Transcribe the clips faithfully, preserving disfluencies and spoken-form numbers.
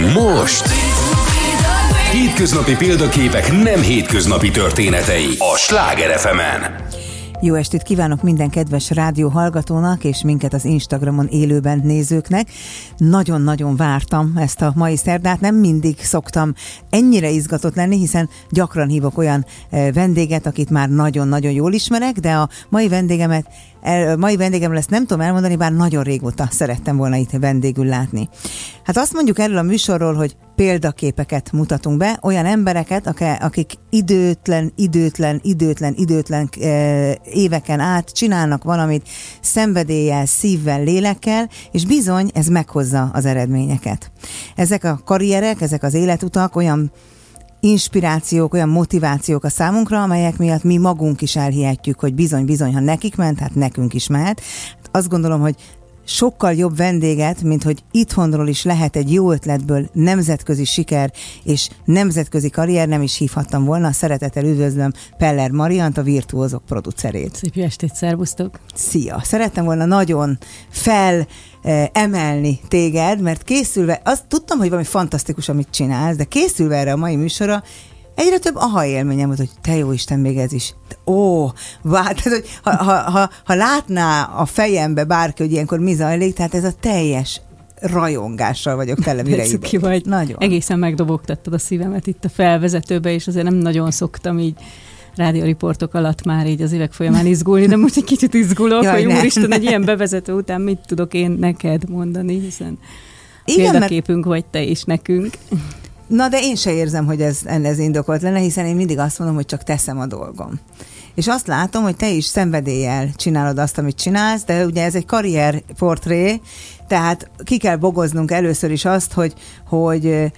most hétköznapi példaképek nem hétköznapi történetei a Sláger ef emen. Jó estét kívánok minden kedves rádió hallgatónak és minket az Instagramon élőben nézőknek. Nagyon-nagyon vártam ezt a mai szerdát, nem mindig szoktam ennyire izgatott lenni, hiszen gyakran hívok olyan vendéget, akit már nagyon-nagyon jól ismerek, de a mai vendégemet, a mai vendégemről ezt nem tudom elmondani, bár nagyon régóta szerettem volna itt vendégül látni. Hát azt mondjuk erről a műsorról, hogy példaképeket mutatunk be, olyan embereket, akik időtlen, időtlen, időtlen, időtlen éveken át csinálnak valamit szenvedéllyel, szívvel, lélekkel, és bizony ez meghozza az eredményeket. Ezek a karrierek, ezek az életutak olyan inspirációk, olyan motivációk a számunkra, amelyek miatt mi magunk is elhihetjük, hogy bizony-bizony, ha nekik ment, hát nekünk is mehet. Azt gondolom, hogy sokkal jobb vendéget, mint hogy itthonról is lehet egy jó ötletből nemzetközi siker és nemzetközi karrier, nem is hívhattam volna. Szeretettel üdvözlöm Peller Mariant, a Virtuózok producerét. Szép jó estét, szervusztok! Szia! Szerettem volna nagyon fel emelni téged, mert készülve, azt tudtam, hogy valami fantasztikus, amit csinálsz, de készülve erre a mai műsorra, egyre több aha élményem volt, hogy te jó Isten, még ez is. Ó, vár, tehát, hogy ha, ha, ha, ha látná a fejembe bárki, hogy ilyenkor mi zajlik, tehát ez a teljes rajongással vagyok tele, mire ide. Ki vagy. Nagyon. Egészen megdobogtattad a szívemet itt a felvezetőbe, és azért nem nagyon szoktam így rádióriportok alatt már így az évek folyamán izgulni, de most egy kicsit izgulok, Jaj, hogy úristen, egy ilyen bevezető után mit tudok én neked mondani, hiszen igen, példaképünk mert... vagy te is nekünk. Na, de én se érzem, hogy ez, ez indokolt lenne, hiszen én mindig azt mondom, hogy csak teszem a dolgom. És azt látom, hogy te is szenvedéllyel csinálod azt, amit csinálsz, de ugye ez egy karrierportré, tehát ki kell bogoznunk először is azt, hogy, hogy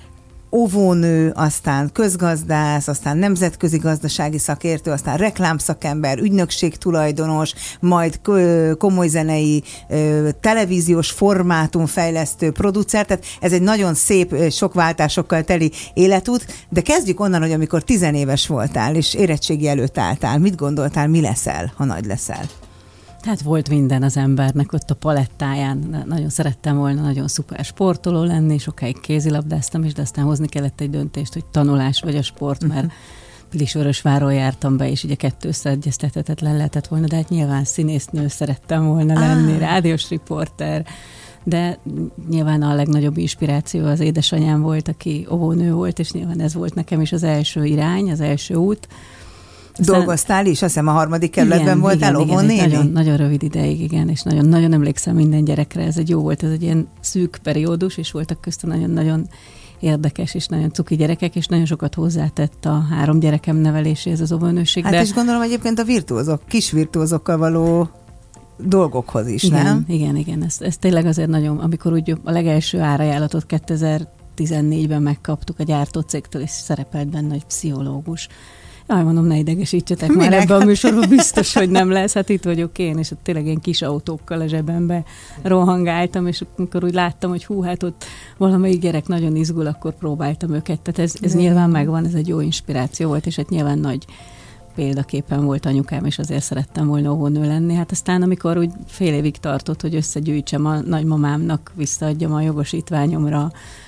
óvónő, aztán közgazdász, aztán nemzetközi gazdasági szakértő, aztán reklámszakember, ügynökség tulajdonos, majd komoly zenei, televíziós formátumfejlesztő, producer, tehát ez egy nagyon szép, sok váltásokkal teli életút, de kezdjük onnan, hogy amikor tizenéves voltál, és érettségi előtt álltál, mit gondoltál, mi leszel, ha nagy leszel? Hát volt minden az embernek ott a palettáján. Nagyon szerettem volna nagyon szuper sportoló lenni, sokáig kézilabdáztam is, de aztán hozni kellett egy döntést, hogy tanulás vagy a sport, mert Pilisvörösváron jártam be, és ugye kettő összeegyeztethetetlen lehetett volna, de hát nyilván színésznő szerettem volna lenni, ah. rádiós riporter, de nyilván a legnagyobb inspiráció az édesanyám volt, aki óvónő volt, és nyilván ez volt nekem is az első irány, az első út. Aztán dolgoztál is, azt hiszem a harmadik kerületben voltál óvónéni? Nagyon, nagyon rövid ideig, igen, és nagyon, nagyon emlékszem minden gyerekre, ez egy jó volt, ez egy ilyen szűk periódus, és voltak köztem nagyon-nagyon érdekes és nagyon cuki gyerekek, és nagyon sokat hozzátett a három gyerekem neveléséhez az óvónőség. Hát de... és gondolom egyébként a virtuózok, kis virtuózokkal való dolgokhoz is, igen, nem? Igen, igen, ez, ez tényleg azért nagyon, amikor úgy a legelső árajánlatot kétezer-tizennégyben megkaptuk a gyártócégtől, és szerepelt benne egy pszichológus. Jaj, mondom, ne idegesítsetek már Minek? ebben a műsorban, biztos, hogy nem lesz. Hát itt vagyok én, és tényleg ilyen kis autókkal a zsebembe rohangáltam, és amikor úgy láttam, hogy hú, hát ott valamelyik gyerek nagyon izgul, akkor próbáltam őket. Tehát ez, ez nyilván megvan, ez egy jó inspiráció volt, és hát nyilván nagy példaképpen volt anyukám, és azért szerettem volna óvónő lenni. Hát aztán, amikor úgy fél évig tartott, hogy összegyűjtsem a nagymamámnak, visszaadjam a jogosítványomra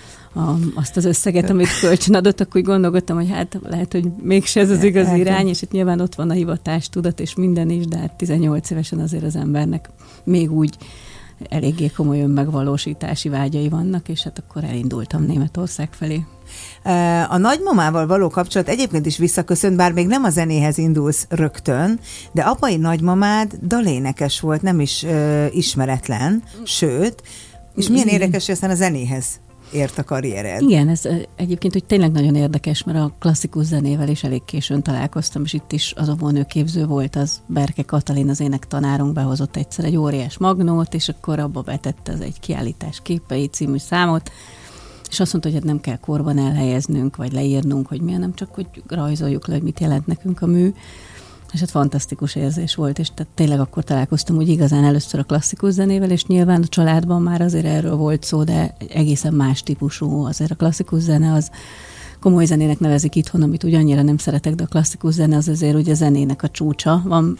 A, azt az összeget, amit kölcsön adott, akkor úgy gondolkodtam, hogy hát lehet, hogy mégse ez az igazi irány, és itt nyilván ott van a hivatástudat és minden is, de hát tizennyolc évesen azért az embernek még úgy eléggé komoly önmegvalósítási vágyai vannak, és hát akkor elindultam Németország felé. A nagymamával való kapcsolat egyébként is visszaköszönt, bár még nem a zenéhez indulsz rögtön, de apai nagymamád dalénekes volt, nem is uh, ismeretlen, sőt, és milyen érdekes, hogy aztán a zenéhez ért a karriered. Igen, ez egyébként hogy tényleg nagyon érdekes, mert a klasszikus zenével is elég későn találkoztam, és itt is az óvónőképző volt, az Berke Katalin, az énektanárunk behozott egyszer egy óriás magnót, és akkor abba betette az egy kiállítás képei című számot, és azt mondta, hogy hát nem kell korban elhelyeznünk, vagy leírnunk, hogy milyen, nem csak, hogy rajzoljuk le, hogy mit jelent nekünk a mű. És hát fantasztikus érzés volt, és tehát tényleg akkor találkoztam úgy igazán először a klasszikus zenével, és nyilván a családban már azért erről volt szó, de egészen más típusú. Azért a klasszikus zene az komoly zenének nevezik itthon, amit úgy annyira nem szeretek, de a klasszikus zene az azért ugye a zenének a csúcsa. Van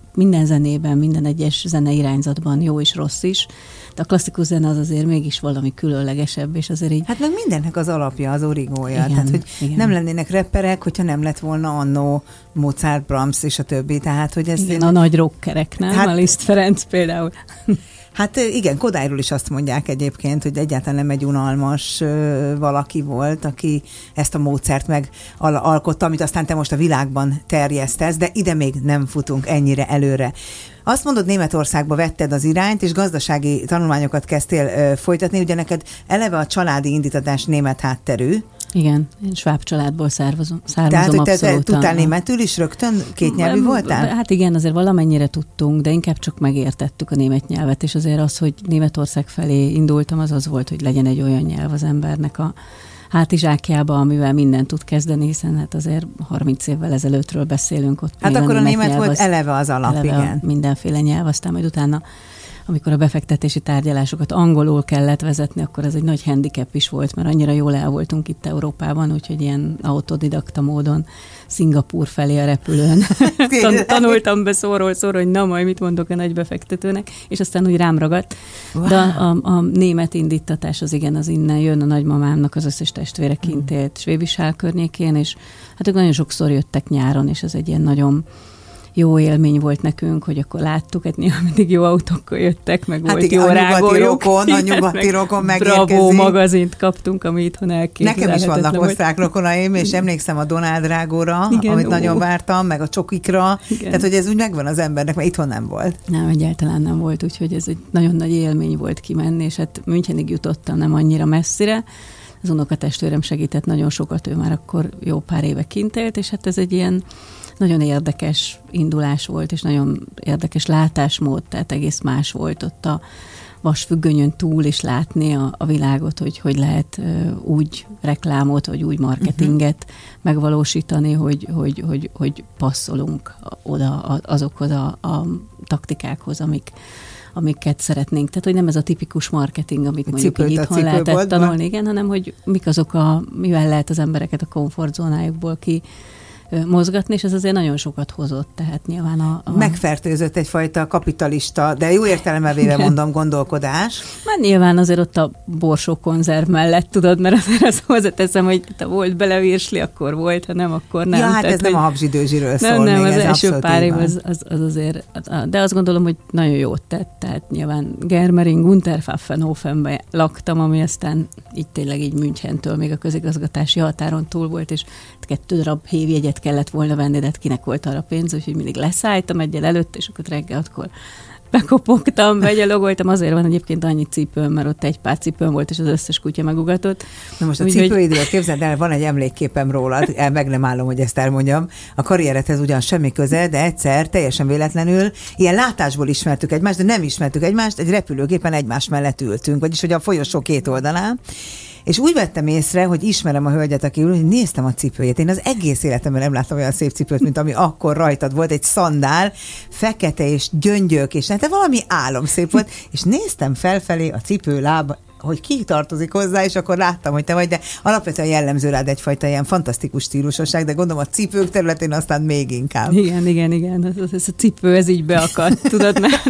minden zenében, minden egyes zeneirányzatban jó és rossz is, de a klasszikus zene az azért mégis valami különlegesebb, és azért így... Hát meg mindennek az alapja, az origója. Igen, tehát, hogy igen. nem lennének rapperek, hogyha nem lett volna annó Mozart, Brahms és a többi. Tehát, hogy ez... Igen, én... a nagy rockerek, nem? Hát... A Liszt Ferenc például. Hát igen, Kodályról is azt mondják egyébként, hogy egyáltalán nem egy unalmas ö, valaki volt, aki ezt a módszert megalkotta, amit aztán te most a világban terjesztesz, de ide még nem futunk ennyire előre. Azt mondod, Németországba vetted az irányt, és gazdasági tanulmányokat kezdtél ö, folytatni, ugye neked eleve a családi indítatás német hátterű. Igen, én sváb családból származom, származom Tehát, hogy te, abszolút. te tudtál németül is rögtön? Kétnyelvű voltál? Hát igen, azért valamennyire tudtunk, de inkább csak megértettük a német nyelvet, és azért az, hogy Németország felé indultam, az az volt, hogy legyen egy olyan nyelv az embernek a hátizsákjába, amivel mindent tud kezdeni, hiszen hát azért harminc évvel ezelőttről beszélünk ott. Hát akkor a német, német volt az, eleve az alap, eleve igen. Mindenféle nyelv, aztán majd utána amikor a befektetési tárgyalásokat angolul kellett vezetni, akkor ez egy nagy handicap is volt, mert annyira jól el voltunk itt Európában, úgyhogy ilyen autodidakta módon Szingapúr felé a repülőn Tan- tanultam be szóról szóra, hogy na majd mit mondok a nagy befektetőnek, és aztán úgy rám ragadt. Wow. De a, a, a német indítatás az igen, az innen jön, a nagymamámnak az összes testvére kint élt Schwäbisch környékén, és hát ők nagyon sokszor jöttek nyáron, és ez egy ilyen nagyon jó élmény volt nekünk, hogy akkor láttuk, hát nyilván mindig jó autókkal jöttek, meg hát volt igen, jó rágójuk. A nyugati rokon megérkezik. Bravo magazint kaptunk, ami itthon elképzelhetetlen. Nekem is vannak osztrák rokonaim, és emlékszem a Donald rágóra, igen, amit ó. nagyon vártam, meg a csokikra. Igen. Tehát, hogy ez úgy megvan az embernek, mert itthon nem volt. Nem, egyáltalán nem volt, úgyhogy ez egy nagyon nagy élmény volt kimenni, és hát Münchenig jutottam, nem annyira messzire. Az unokatestvérem segített nagyon sokat, ő már akkor jó pár éve kint élt, és hát ez egy ilyen nagyon érdekes indulás volt, és nagyon érdekes látásmód, tehát egész más volt ott a vasfüggönyön túl is látni a, a világot, hogy hogy lehet uh, úgy reklámot, vagy úgy marketinget uh-huh. megvalósítani, hogy, hogy, hogy, hogy passzolunk oda azokhoz a, a taktikákhoz, amik amiket szeretnénk. Tehát, hogy nem ez a tipikus marketing, amit mondjuk így itthon lehetett tanulni, igen, hanem hogy mik azok a, mivel lehet az embereket a komfortzónájukból ki mozgatni, és ez azért nagyon sokat hozott, tehát nyilván a... a... Megfertőzött egyfajta kapitalista, de jó értelemben véve mondom, gondolkodás. Már nyilván azért ott a borsó konzerv mellett, tudod, mert azért azt hozzáteszem, hogy ha volt belevirsli, akkor volt, ha nem, akkor nem. Ja, hát tehát, ez nem a habzsidőzsiről szól. Nem, nem, még, az ez első pár év az, az, az azért, de azt gondolom, hogy nagyon jót tett, tehát nyilván Germering, Unterpfaffenhofenben laktam, ami aztán így tényleg így Münchentől még a közigazgatási határon túl volt, és kettő darab hévjegyet kellett volna venni, de kinek volt arra pénz, úgyhogy mindig leszálltam egyel előtt, és akkor reggel akkor bekopogtam, begyalogoltam, azért van egyébként annyi cipőm, mert ott egy pár cipőm volt, és az összes kutya megugatott. Na most a úgy, cipőidről hogy... képzeld el, van egy emlékképem rólad, el meg nem állom, hogy ezt elmondjam. A karrieredhez ugyan semmi köze, de egyszer teljesen véletlenül ilyen látásból ismertük egymást, de nem ismertük egymást, egy repülőgépen egymás mellett ültünk, vagyis hogy a folyosó két oldalán. És úgy vettem észre, hogy ismerem a hölgyet, aki ül, hogy néztem a cipőjét. Én az egész életemben nem láttam olyan szép cipőt, mint ami akkor rajtad volt, egy szandál, fekete és gyöngyök, és hát valami álomszép volt, és néztem felfelé a cipő lába, hogy ki tartozik hozzá, és akkor láttam, hogy te vagy, de alapvetően jellemző rád egyfajta ilyen fantasztikus stílusosság, de gondolom a cipők területén aztán még inkább. Igen, igen, igen. Ez, ez a cipő, ez így beakadt, tudod, mert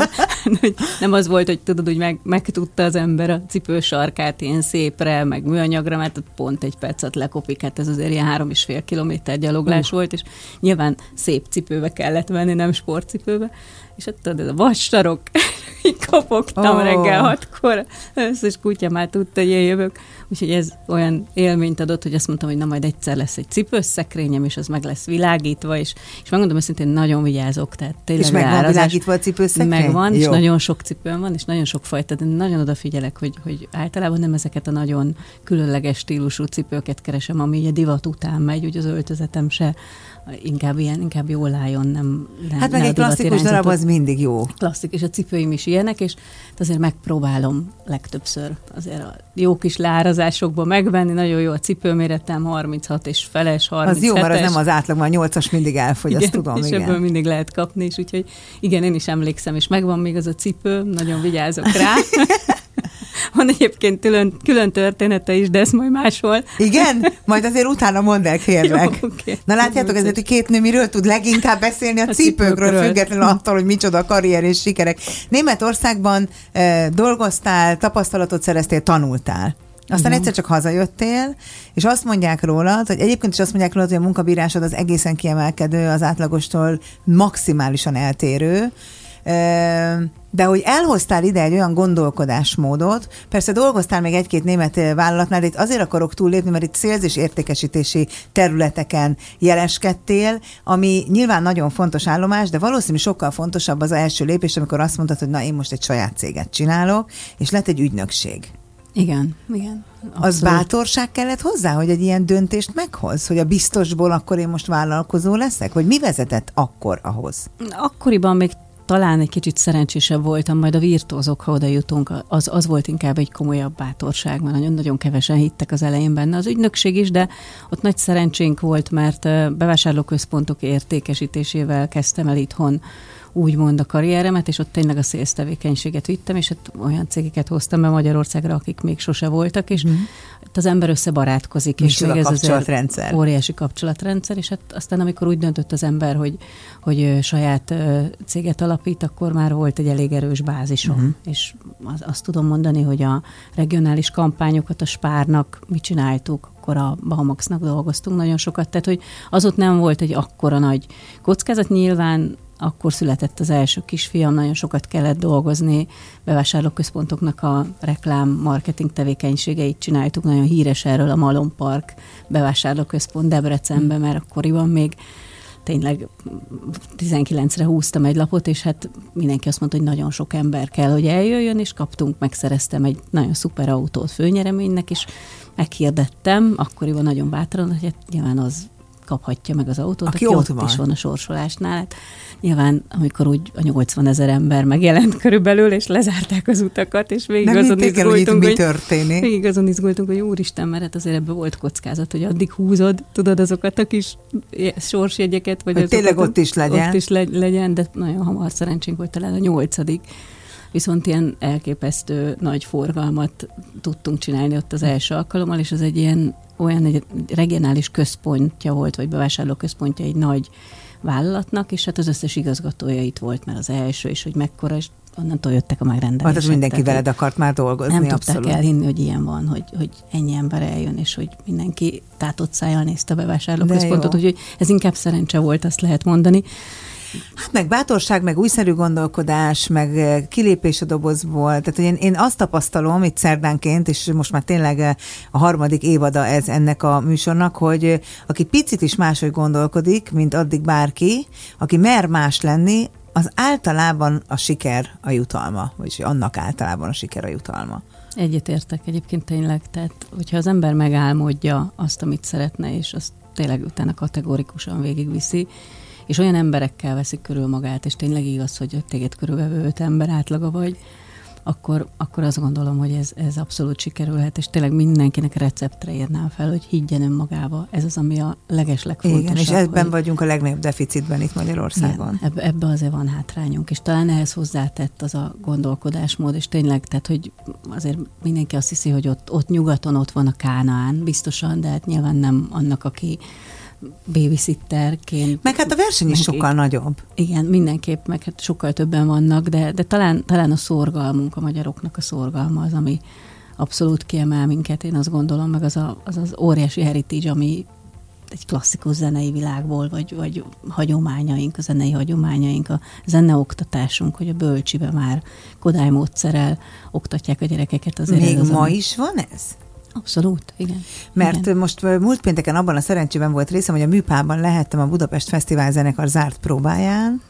nem az volt, hogy tudod, hogy meg, megtudta az ember a cipő sarkát ilyen szépre, meg műanyagra, mert pont egy percet lekopik, hát ez azért ilyen három és fél kilométer gyaloglás uh. volt, és nyilván szép cipőbe kellett venni, nem sportcipőbe, és hát tudod, ez a vassarok, így kopogtam oh. reggel hatkor, összes kutya már tudta, hogy én jövök. Úgyhogy ez olyan élményt adott, hogy azt mondtam, hogy na majd egyszer lesz egy cipőszekrényem, és az meg lesz világítva, és, és megmondom őszintén, nagyon vigyázok. Tehát tényleg és megvan világítva a cipőszekrény? Megvan, Jó. És nagyon sok cipőm van, és nagyon sok fajta, de nagyon odafigyelek, hogy, hogy általában nem ezeket a nagyon különleges stílusú cipőket keresem, ami ugye divat után megy, úgy az öltözetem se inkább ilyen, inkább jól álljon, nem, nem hát meg egy klasszikus darab az mindig jó. Klasszik, és a cipőim is ilyenek, és azért megpróbálom legtöbbször azért a jó kis leárazásokba megvenni, nagyon jó a cipőméretem, harminchat és feles, harminchetes. Az jó, mert az nem az átlag, már nyolcas mindig elfogy, igen, azt tudom, és igen. ebből mindig lehet kapni, és úgyhogy igen, én is emlékszem, és megvan még az a cipő, nagyon vigyázok rá. van egyébként külön, külön története is, de ez majd máshol. Igen? Majd azért utána mondd el, kérlek. Jó, okay. Na látjátok, ezért, hogy két nő miről tud leginkább beszélni a, a cipőkről, cipőkről, függetlenül attól, hogy micsoda a karrier és sikerek. Németországban eh, dolgoztál, tapasztalatot szereztél, tanultál. Aztán uh-huh. egyszer csak hazajöttél, és azt mondják rólad, hogy egyébként is azt mondják rólad, hogy a munkabírásod az egészen kiemelkedő, az átlagostól maximálisan eltérő, de hogy elhoztál ide egy olyan gondolkodásmódot, persze dolgoztál még egy-két német vállalatnál, de itt azért akarok túllépni, mert itt sales és értékesítési területeken jeleskedtél, ami nyilván nagyon fontos állomás, de valószínű sokkal fontosabb az első lépés, amikor azt mondtad, hogy na én most egy saját céget csinálok, és lett egy ügynökség. Igen, igen. Abszolút. Az bátorság kellett hozzá, hogy egy ilyen döntést meghoz? Hogy a biztosból akkor én most vállalkozó leszek? Vagy mi vezetett akkor ahhoz? Akkoriban még talán egy kicsit szerencsésebb voltam, majd a virtuózok, ha oda jutunk, az, az volt inkább egy komolyabb bátorság, mert nagyon-nagyon kevesen hittek az elején benne. Az ügynökség is, de ott nagy szerencsénk volt, mert bevásárlóközpontok értékesítésével kezdtem el itthon úgymond a karrieremet, és ott tényleg a sales tevékenységet vittem, és hát olyan cégeket hoztam be Magyarországra, akik még sose voltak, és mm. itt az ember összebarátkozik, és még ez kapcsolatrendszer. Óriási kapcsolatrendszer, és hát aztán amikor úgy döntött az ember, hogy, hogy saját céget alapít, akkor már volt egy elég erős bázisom, mm. és az, azt tudom mondani, hogy a regionális kampányokat a Spárnak mi csináltuk, akkor a Baumaxnak dolgoztunk nagyon sokat, tehát hogy az ott nem volt egy akkora nagy kockázat, nyilván akkor született az első kisfiam, nagyon sokat kellett dolgozni, bevásárlóközpontoknak a reklám, marketing tevékenységeit csináltuk, nagyon híres erről a Malom Park bevásárlóközpont Debrecenben, mert akkoriban még tényleg tizenkilencre húztam egy lapot, és hát mindenki azt mondta, hogy nagyon sok ember kell, hogy eljöjjön, és kaptunk, megszereztem egy nagyon szuper autót főnyereménynek, és meghirdettem, akkoriban nagyon bátran, hogy hát nyilván az kaphatja meg az autót, aki, aki ott, ott van. is van a sorsolásnál. Hát nyilván, amikor úgy a nyolcvan ezer ember megjelent körülbelül, és lezárták az utakat, és végig azon izgultunk, hogy, hogy végig azon izgultunk, hogy úristen, mert hát azért ebben volt kockázat, hogy addig húzod, tudod, azokat a kis sorsjegyeket, vagy hogy tényleg ott is legyen. Ott is legyen, de nagyon hamar szerencsénk volt, talán a nyolcadik. Viszont ilyen elképesztő nagy forgalmat tudtunk csinálni ott az első alkalommal, és az egy ilyen olyan egy regionális központja volt, vagy bevásárló központja egy nagy vállalatnak, és hát az összes igazgatója itt volt, mert az első, és hogy mekkora, és onnantól jöttek a megrendelések. Hát az mindenki veled akart már dolgozni, nem abszolút. Nem tudták elhinni, hogy ilyen van, hogy, hogy ennyi ember eljön, és hogy mindenki tátott szájjal nézte a bevásárlóközpontot, úgyhogy ez inkább szerencse volt, azt lehet mondani. Hát meg bátorság, meg újszerű gondolkodás, meg kilépés a dobozból. Tehát én, én azt tapasztalom itt szerdánként, és most már tényleg a harmadik évada ez ennek a műsornak, hogy aki picit is máshogy gondolkodik, mint addig bárki, aki mer más lenni, az általában a siker a jutalma, vagyis annak általában a siker a jutalma. Egyetértek egyébként tényleg, tehát hogyha az ember megálmodja azt, amit szeretne, és azt tényleg utána kategórikusan végigviszi, és olyan emberekkel veszik körül magát, és tényleg igaz, hogy téged körülvevő öt ember átlaga vagy, akkor, akkor azt gondolom, hogy ez, ez abszolút sikerülhet, és tényleg mindenkinek receptre írnám fel, hogy higgyen önmagába. Ez az, ami a legeslegfontosabb. Igen, és ebben hogy... vagyunk a legnagyobb deficitben itt Magyarországon. Igen, ebbe, ebbe azért van hátrányunk, és talán ehhez hozzátett az a gondolkodásmód, és tényleg, tehát, hogy azért mindenki azt hiszi, hogy ott, ott nyugaton ott van a Kánaán, biztosan, de hát nyilván nem annak, aki babysitterként. Meg hát a verseny is sokkal nagyobb. Igen, mindenképp, meg hát sokkal többen vannak, de, de talán, talán a szorgalmunk, a magyaroknak a szorgalma az, ami abszolút kiemel minket, én azt gondolom, meg az a, az, az óriási heritage, ami egy klasszikus zenei világból, vagy, vagy hagyományaink, a zenei hagyományaink, a zeneoktatásunk, hogy a bölcsibe már Kodály módszerrel oktatják a gyerekeket. Azért még ez ma ami... is van ez? Abszolút, igen. Mert igen. most múlt pénteken abban a szerencsében volt részem, hogy a Műpában lehettem a Budapest Fesztivál zenekar zárt próbáján.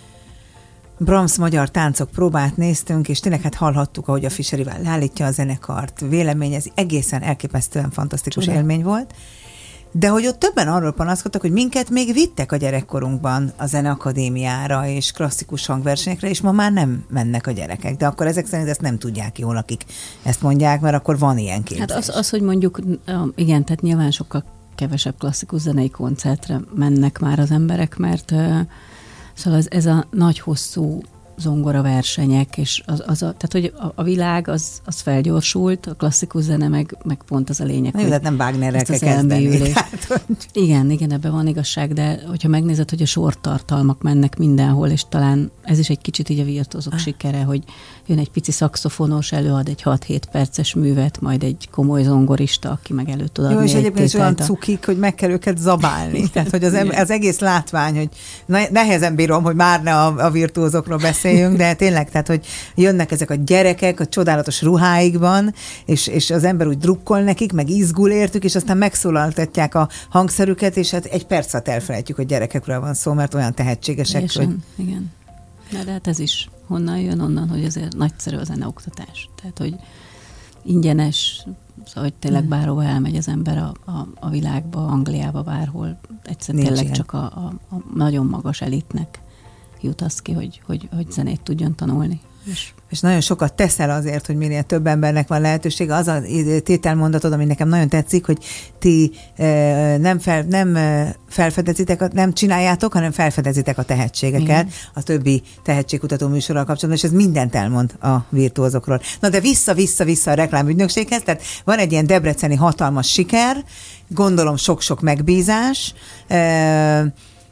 Brahms magyar táncok próbát néztünk, és tényleg hát hallhattuk, ahogy a Fischerivel leállítja a zenekart. Vélemény, ez egészen elképesztően fantasztikus Csoda. élmény volt. De hogy ott többen arról panaszkodtak, hogy minket még vittek a gyerekkorunkban a Zeneakadémiára és klasszikus hangversenyekre, és ma már nem mennek a gyerekek. De akkor ezek szerint ezt nem tudják jól, akik ezt mondják, mert akkor van ilyen képzés. Hát az, az, hogy mondjuk, igen, tehát nyilván sokkal kevesebb klasszikus zenei koncertre mennek már az emberek, mert szóval ez, ez a nagy, hosszú zongora versenyek, és az, az a, tehát hogy a, a világ az, az felgyorsult, a klasszikus zene meg, meg pont az a lényeg. Nem, nem Wagnerrel kell kezdeni. Igen, igen, ebben van igazság, de hogyha megnézed, hogy a sortartalmak mennek mindenhol, és talán ez is egy kicsit így a virtuózok ah. sikere, hogy jön egy pici szaxofonos, előad egy hat-hét perces művet, majd egy komoly zongorista, aki meg elő tud adni. Jó, és egyébként is olyan a... cukik, hogy meg kell őket zabálni. Tehát, hogy az, az egész látvány, hogy nehezen bírom, hogy már ne a, a virtuózokról beszéljünk, de tényleg, tehát, hogy jönnek ezek a gyerekek a csodálatos ruháikban, és, és az ember úgy drukkol nekik, meg izgul értük, és aztán megszólaltatják a hangszerüket, és hát egy perc alatt elfelejtjük, hogy gyerekekről van szó, mert olyan tehetségesek. Teljesen, hogy... igen. De hát ez is honnan jön? Onnan, hogy azért nagyszerű a zeneoktatás. Tehát, hogy ingyenes, szóval, hogy tényleg bárhova elmegy az ember a, a, a világba, Angliába, bárhol. Egyszer Nincs tényleg ilyen. Csak a, a, a nagyon magas elitnek jut az ki, hogy, hogy, hogy zenét tudjon tanulni. És, és nagyon sokat teszel azért, hogy minél több embernek van lehetősége. Az a tételmondatod, ami nekem nagyon tetszik, hogy ti e, nem, fel, nem felfedezitek, nem csináljátok, hanem felfedezitek a tehetségeket. Igen. A többi tehetségkutató műsorral kapcsolatban, és ez mindent elmond a virtuózokról. Na de vissza-vissza-vissza a reklámügynökséghez, tehát van egy ilyen debreceni hatalmas siker, gondolom sok-sok megbízás, e,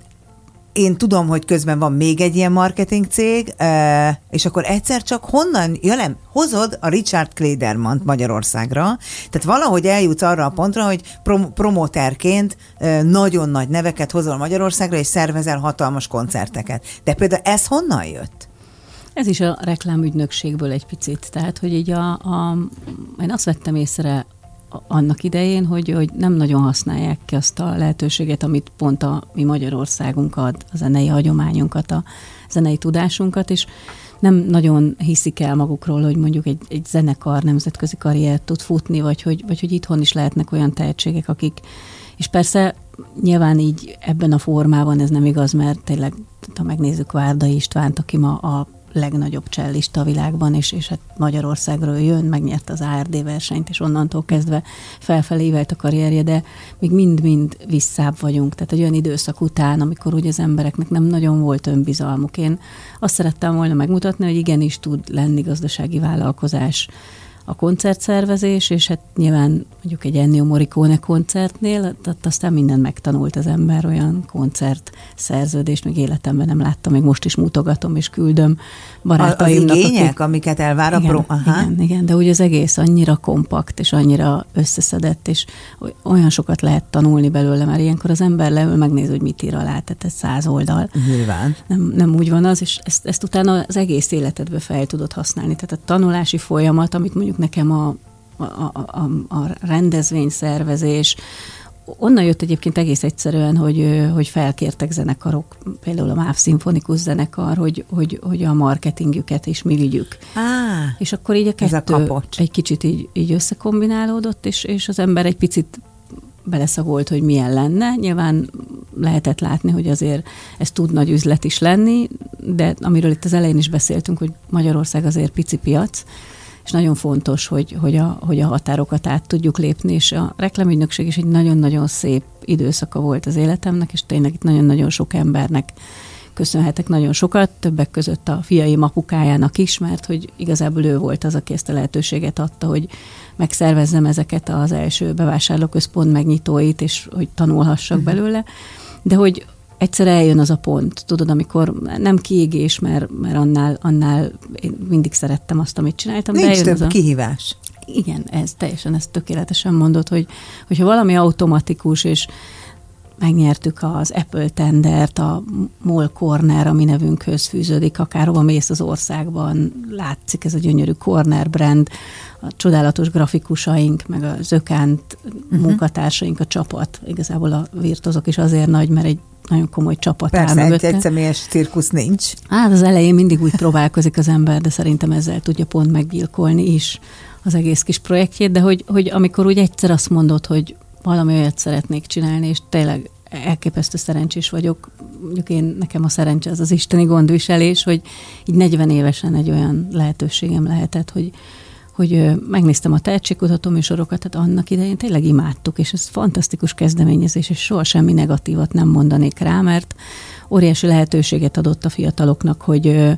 én tudom, hogy közben van még egy ilyen marketing cég, és akkor egyszer csak honnan jelen, hozod a Richard Kledermant Magyarországra, tehát valahogy eljutsz arra a pontra, hogy prom- promóterként nagyon nagy neveket hozol Magyarországra, és szervezel hatalmas koncerteket. De például ez honnan jött? Ez is a reklámügynökségből egy picit. Tehát, hogy így a, a én azt vettem észre annak idején, hogy, hogy nem nagyon használják ki azt a lehetőséget, amit pont a mi Magyarországunk ad, a zenei hagyományunkat, a zenei tudásunkat, és nem nagyon hiszik el magukról, hogy mondjuk egy, egy zenekar nemzetközi karriert tud futni, vagy hogy, vagy hogy itthon is lehetnek olyan tehetségek, akik, és persze nyilván így ebben a formában ez nem igaz, mert tényleg, ha megnézzük Várdai Istvánt, aki ma a legnagyobb csellista a világban, és, és hát Magyarországról jön, megnyerte az á er dé versenyt, és onnantól kezdve felfelé ívelt a karrierje, de még mind-mind visszább vagyunk. Tehát egy olyan időszak után, amikor úgy az embereknek nem nagyon volt önbizalmuk. Én azt szerettem volna megmutatni, hogy igenis tud lenni gazdasági vállalkozás a koncertszervezés, és hát nyilván mondjuk egy Ennio Morricone koncertnél, tehát aztán mindent megtanult az ember, olyan koncertszerződést még életemben nem láttam, még most is mutogatom és küldöm barátaimnak. Az igények, akik... amiket elvár a igen, pro... Aha. Igen, igen, de úgy az egész annyira kompakt, és annyira összeszedett, és olyan sokat lehet tanulni belőle, mert ilyenkor az ember leül, megnéz, hogy mit ír alá, tehát ez száz oldal. Nyilván. Nem, nem úgy van az, és ezt, ezt utána az egész életedbe fel tudod használni. Tehát a tanulási folyamat, amit mondjuk nekem a, a, a, a rendezvényszervezés, onnan jött egyébként egész egyszerűen, hogy, hogy felkértek zenekarok, például a MÁV szimfonikus zenekar, hogy, hogy, hogy a marketingjüket is mi vigyük. Ah, és akkor így a kettő a egy kicsit így, így összekombinálódott, és, és az ember egy picit beleszagolt, hogy milyen lenne. Nyilván lehetett látni, hogy azért ez tud nagy üzlet is lenni, de amiről itt az elején is beszéltünk, hogy Magyarország azért pici piac, és nagyon fontos, hogy, hogy, a, hogy a határokat át tudjuk lépni, és a reklámügynökség is egy nagyon-nagyon szép időszaka volt az életemnek, és tényleg itt nagyon-nagyon sok embernek köszönhetek nagyon sokat, többek között a fiaim apukájának is, mert hogy igazából ő volt az, aki ezt a lehetőséget adta, hogy megszervezzem ezeket az első bevásárlóközpont megnyitóit, és hogy tanulhassak uh-huh. belőle, de hogy egyszer eljön az a pont, tudod, amikor nem kiégés, mert, mert annál, annál én mindig szerettem azt, amit csináltam. Nincs de több a... kihívás. Igen, ez teljesen, ezt tökéletesen mondod, hogy hogyha valami automatikus, és megnyertük az Apple tendert, a Mall Corner, ami nevünkhöz fűződik, akárhova mész az országban, látszik ez a gyönyörű Corner brand, a csodálatos grafikusaink, meg a zökánt uh-huh. munkatársaink, a csapat, igazából a virtuózok is azért nagy, mert egy nagyon komoly csapat Persze, áll mögötte. egy egyszemélyes cirkusz nincs. Hát az elején mindig úgy próbálkozik az ember, de szerintem ezzel tudja pont meggyilkolni is az egész kis projektjét, de hogy, hogy amikor úgy egyszer azt mondod, hogy valami olyat szeretnék csinálni, és tényleg elképesztő szerencsés vagyok. Mondjuk én, nekem a szerencse az az isteni gondviselés, hogy így negyven évesen egy olyan lehetőségem lehetett, hogy, hogy megnéztem a tehetségkutató műsorokat, tehát annak idején tényleg imádtuk, és ez fantasztikus kezdeményezés, és soha semmi negatívat nem mondanék rá, mert óriási lehetőséget adott a fiataloknak, hogy,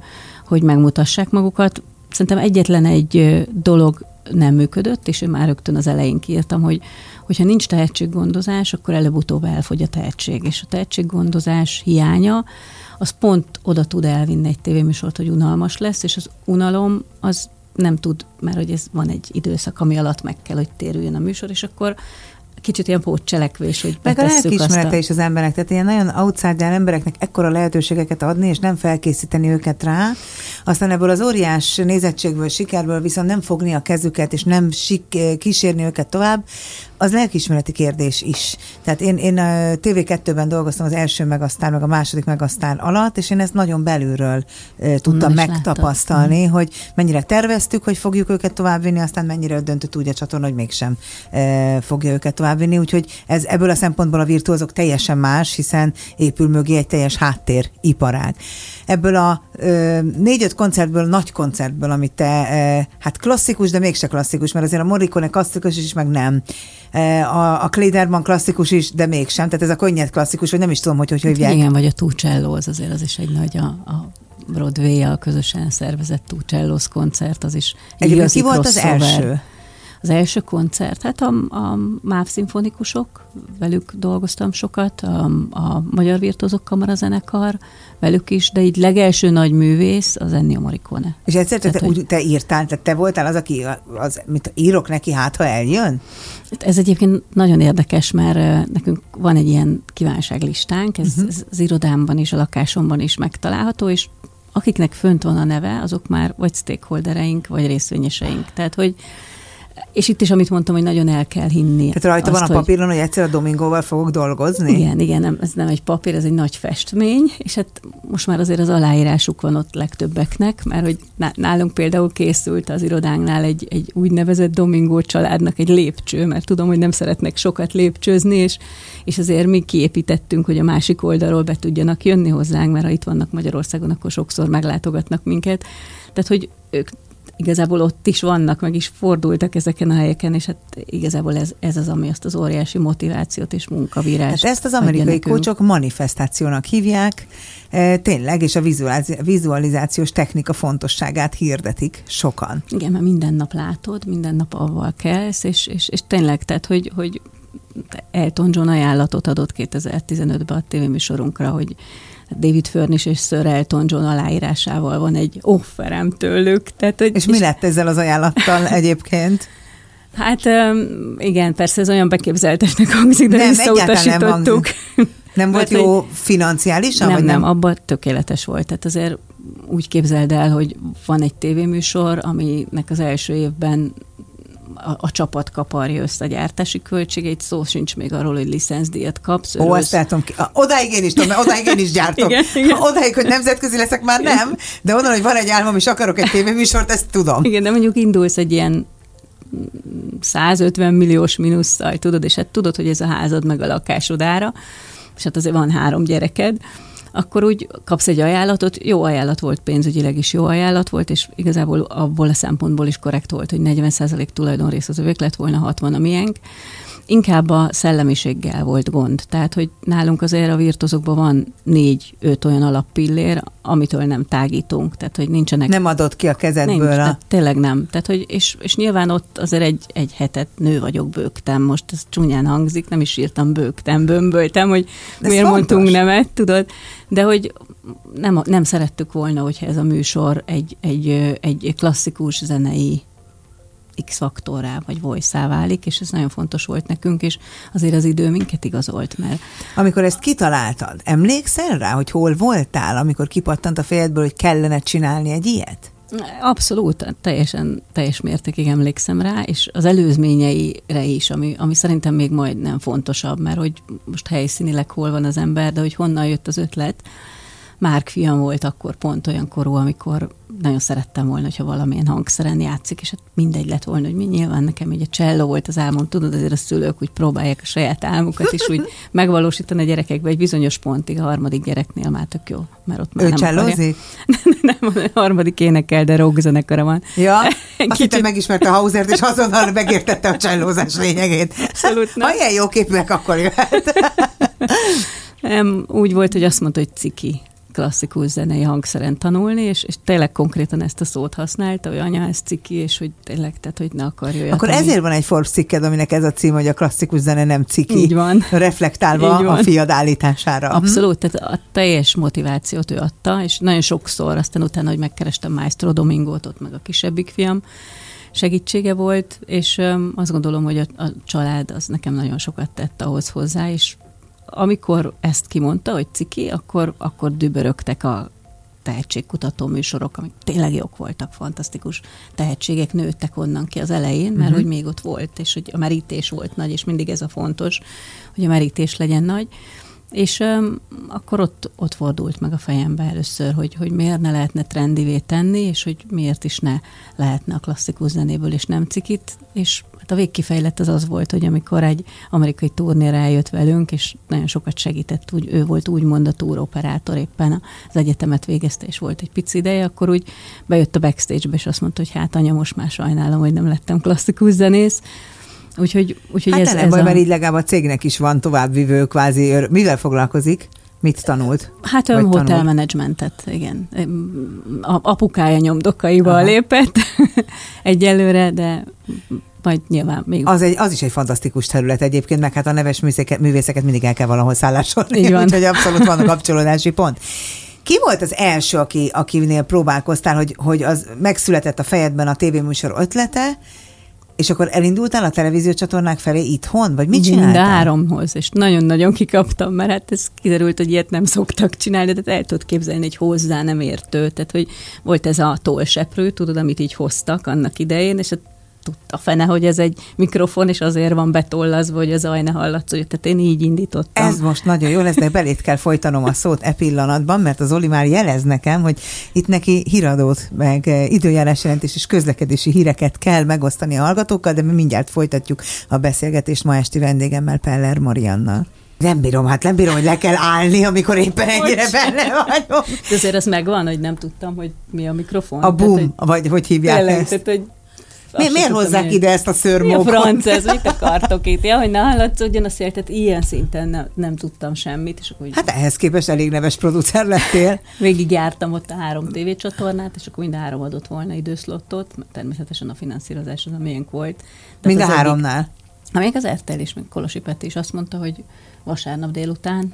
hogy megmutassák magukat. Szerintem egyetlen egy dolog nem működött, és én már rögtön az elején kiírtam, hogy hogyha nincs tehetséggondozás, akkor előbb-utóbb elfogy a tehetség, és a tehetséggondozás hiánya az pont oda tud elvinni egy tévéműsort, hogy unalmas lesz, és az unalom az nem tud, mert hogy ez van egy időszak, ami alatt meg kell, hogy térüljön a műsor, és akkor kicsit ilyen pótcselekvés, hogy meg a lelkiismerete a... is az emberek, tehát ilyen nagyon outsider embereknek ekkora lehetőségeket adni, és nem felkészíteni őket rá, aztán ebből az óriás nézettségből, sikerből viszont nem fogni a kezüket, és nem sik, kísérni őket tovább, az lelkiismereti kérdés is. Tehát én, én a té vé kettőben dolgoztam az első megasztár, meg a második megasztár alatt, és én ezt nagyon belülről e, tudtam megtapasztalni, láttad. Hogy mennyire terveztük, hogy fogjuk őket továbbvinni, aztán mennyire döntött úgy a csatorna, hogy mégsem e, fogja őket továbbvinni, úgyhogy ez ebből a szempontból a virtuózok teljesen más, hiszen épül mögé egy teljes háttér-iparág. Ebből a e, négy-öt koncertből, nagy koncertből, amit te, e, hát klasszikus, de mégse klasszikus, mert azért a Morricone klasszikus is, meg nem. A, a Klederman klasszikus is, de mégsem. Tehát ez a könnyed klasszikus, vagy nem is tudom, hogy hogy hívják. Igen, vagy a Tucello, az azért az is egy nagy, a, a Broadway-jal közösen szervezett Tucellos koncert, az is egyébként ki volt az első? Az első koncert, hát a, a MÁV szimfonikusok, velük dolgoztam sokat, a, a Magyar Virtuózok Kamarazenekar, velük is, de így legelső nagy művész az Ennio Morricone. És egyszer te, te, úgy, te írtál, tehát te voltál az, aki az, mit írok neki, hát ha eljön? Ez egyébként nagyon érdekes, mert nekünk van egy ilyen kívánságlistánk, ez, uh-huh. ez az irodámban is, a lakásomban is megtalálható, és akiknek fönt van a neve, azok már vagy stakeholdereink, vagy részvényeseink. Tehát, hogy és itt is, amit mondtam, hogy nagyon el kell hinni. Tehát rajta azt, van a papíron, hogy, hogy egyszer a Domingóval fogok dolgozni? Igen, igen, nem, ez nem egy papír, ez egy nagy festmény, és hát most már azért az aláírásuk van ott legtöbbeknek, mert hogy nálunk például készült az irodánknál egy, egy úgynevezett Domingó családnak egy lépcső, mert tudom, hogy nem szeretnek sokat lépcsőzni, és, és azért mi kiépítettünk, hogy a másik oldalról be tudjanak jönni hozzánk, mert ha itt vannak Magyarországon, akkor sokszor meglátogatnak minket. Tehát, hogy ők igazából ott is vannak, meg is fordultak ezeken a helyeken, és hát igazából ez, ez az, ami azt az óriási motivációt és munkavírást. Hát ezt az amerikai kócsok manifestációnak hívják, e, tényleg, és a vizualizációs technika fontosságát hirdetik sokan. Igen, mert minden nap látod, minden nap avval kelsz, és, és, és tényleg, tehát, hogy, hogy Elton John ajánlatot adott kétezer-tizenötben a tévéműsorunkra, hogy David Furnish és Sir Elton John aláírásával van egy offerem tőlük. Tehát, hogy és mi lett ezzel az ajánlattal egyébként? Hát igen, persze ez olyan beképzeltesnek hangzik, de nem, visszautasítottuk. Nem, nem volt hát, jó financiálisan? Nem, vagy nem, nem, abban tökéletes volt. Tehát azért úgy képzeld el, hogy van egy tévéműsor, aminek az első évben A, a csapat kaparja össze a gyártási költségeit, szó sincs még arról, hogy licencdíjat kapsz. Ó, azt látom, odáig én is tudom, mert odáig én is gyártok. Igen, igen. Odáig, hogy nemzetközi leszek, már nem, de onnan, hogy van egy álmom, és akarok egy tévéműsort, ezt tudom. Igen, de mondjuk indulsz egy ilyen százötven milliós mínusszal, tudod, és hát tudod, hogy ez a házad meg a lakásodára, és hát azért van három gyereked, akkor úgy kapsz egy ajánlatot, jó ajánlat volt, pénzügyileg is jó ajánlat volt, és igazából abból a szempontból is korrekt volt, hogy negyven százalék tulajdonrész az övék lett volna, hatvan a miénk. Inkább a szellemiséggel volt gond. Tehát, hogy nálunk azért a virtuózokban van négy-öt olyan alappillér, amitől nem tágítunk. Tehát, hogy nincsenek... Nem adott ki a kezedből. Nincs, a... tehát tényleg nem. Tehát, hogy és, és nyilván ott azért egy, egy hetet nő vagyok, bőgtem. Most ez csúnyán hangzik, nem is írtam bőgtem, bömböltem, hogy ez miért fontos. Mondtunk nemet, tudod. De hogy nem, nem szerettük volna, hogyha ez a műsor egy, egy, egy klasszikus zenei X-faktorrá vagy voice-á válik, és ez nagyon fontos volt nekünk, és azért az idő minket igazolt, mert... Amikor ezt kitaláltad, emlékszel rá, hogy hol voltál, amikor kipattant a fejedből, hogy kellene csinálni egy ilyet? Abszolút, teljesen, teljes mértékig emlékszem rá, és az előzményeire is, ami, ami szerintem még majd nem fontosabb, mert hogy most helyszínileg hol van az ember, de hogy honnan jött az ötlet. Márk fiam volt akkor pont olyan korú, amikor nagyon szerettem volna, hogyha valamilyen hangszeren játszik, és hát mindegy lett volna, hogy mi nyilván nekem így a cselló volt az álmom, tudod, azért a szülők úgy próbálják a saját álmukat is úgy megvalósítani a gyerekekbe egy bizonyos pontig, a harmadik gyereknél már tök jó, mert ott már ő nem csellózik? Nem, a harmadik énekel, de rockzenekara van. Ja, Kicsit... azt hittem megismerte Hausert, és azonnal megértette a csellózás lényegét. Abszolút nem. Ha ilyen jó képűek, akkor jöhet. Nem, úgy volt, hogy azt mondta, hogy ciki. klasszikus zenei hangszeren tanulni, és, és tényleg konkrétan ezt a szót használta, hogy anya, ez ciki, és hogy tényleg, tehát, hogy ne akarja olyat. Akkor ezért van egy Forbes cikked, aminek ez a cím, hogy a klasszikus zene nem ciki. Így van. Reflektálva Így van. A fiad állítására. Abszolút, tehát a teljes motivációt ő adta, és nagyon sokszor, aztán utána, hogy megkerestem Maestro Domingót, ott meg a kisebbik fiam segítsége volt, és um, azt gondolom, hogy a, a család az nekem nagyon sokat tett ahhoz hozzá, és amikor ezt kimondta, hogy ciki, akkor, akkor dübörögtek a tehetségkutató műsorok, amik tényleg jók voltak, fantasztikus tehetségek nőttek onnan ki az elején, mert uh-huh. hogy még ott volt, és hogy a merítés volt nagy, és mindig ez a fontos, hogy a merítés legyen nagy. És um, akkor ott, ott fordult meg a fejembe először, hogy, hogy miért ne lehetne trendivé tenni, és hogy miért is ne lehetne a klasszikus zenéből, és nem cikit. És hát a végkifejlett az az volt, hogy amikor egy amerikai turnéra eljött velünk, és nagyon sokat segített, úgy, ő volt úgymond a túroperátor, éppen az egyetemet végezte, és volt egy pici ideje, akkor úgy bejött a backstage-be, és azt mondta, hogy hát anya, most már sajnálom, hogy nem lettem klasszikus zenész. Úgyhogy, úgyhogy hát ez, nem ez baj, a... mert így legalább a cégnek is van továbbvivő kvázi. Ör... Mivel foglalkozik? Mit tanult? Hát ön hotelmenedzsmentet, igen. A apukája nyomdokaiba Aha. lépett egyelőre, de majd nyilván még... Az, egy, az is egy fantasztikus terület egyébként, meg hát a neves művészeket, művészeket mindig el kell valahol szállásolni, úgyhogy abszolút van a kapcsolódási pont. Ki volt az első, aki, akinél próbálkoztál, hogy, hogy az megszületett a fejedben a tévéműsor ötlete, és akkor elindultál a televíziócsatornák felé itthon? Vagy mit csináltál? Mind a háromhoz, és nagyon-nagyon kikaptam, mert hát ez kiderült, hogy ilyet nem szoktak csinálni, de el tudod képzelni egy hozzá nem értő. Tehát, hogy volt ez a tollseprő, tudod, amit így hoztak annak idején, és tudta fene, hogy ez egy mikrofon, és azért van betollazva, hogy az zaj ne hallatszódjon. Tehát én így indítottam. Ez most nagyon jó lesz, de belét kell folytanom a szót e pillanatban, mert az Oli már jelez nekem, hogy itt neki híradót, meg időjárásjelentés és közlekedési híreket kell megosztani a hallgatókkal, de mi mindjárt folytatjuk a beszélgetést ma esti vendégemmel, Peller Mariannal. Nem bírom, hát nem bírom, hogy le kell állni, amikor éppen ennyire benne vagyok. De azért az megvan, hogy nem tudtam, hogy mi a mikrofon. A boom, tehát, hogy vagy hogy hívják tényleg, ezt? Tehát, hogy Mi, miért hozzák tudtam, ide ezt a szőrmókot? Mi a franc ez? Mit akartok itt? Ja, hogy ne hallatszódjon a szél, tehát ilyen szinten ne, nem tudtam semmit. És akkor hát ehhez képest elég neves producer lettél. Végig jártam ott a három tévécsatornát, és akkor mind a három adott volna időszlottot. Természetesen a finanszírozás az a miénk volt. Mind a háromnál? Amelyik az er té el is, meg Kolosi Peti is azt mondta, hogy vasárnap délután.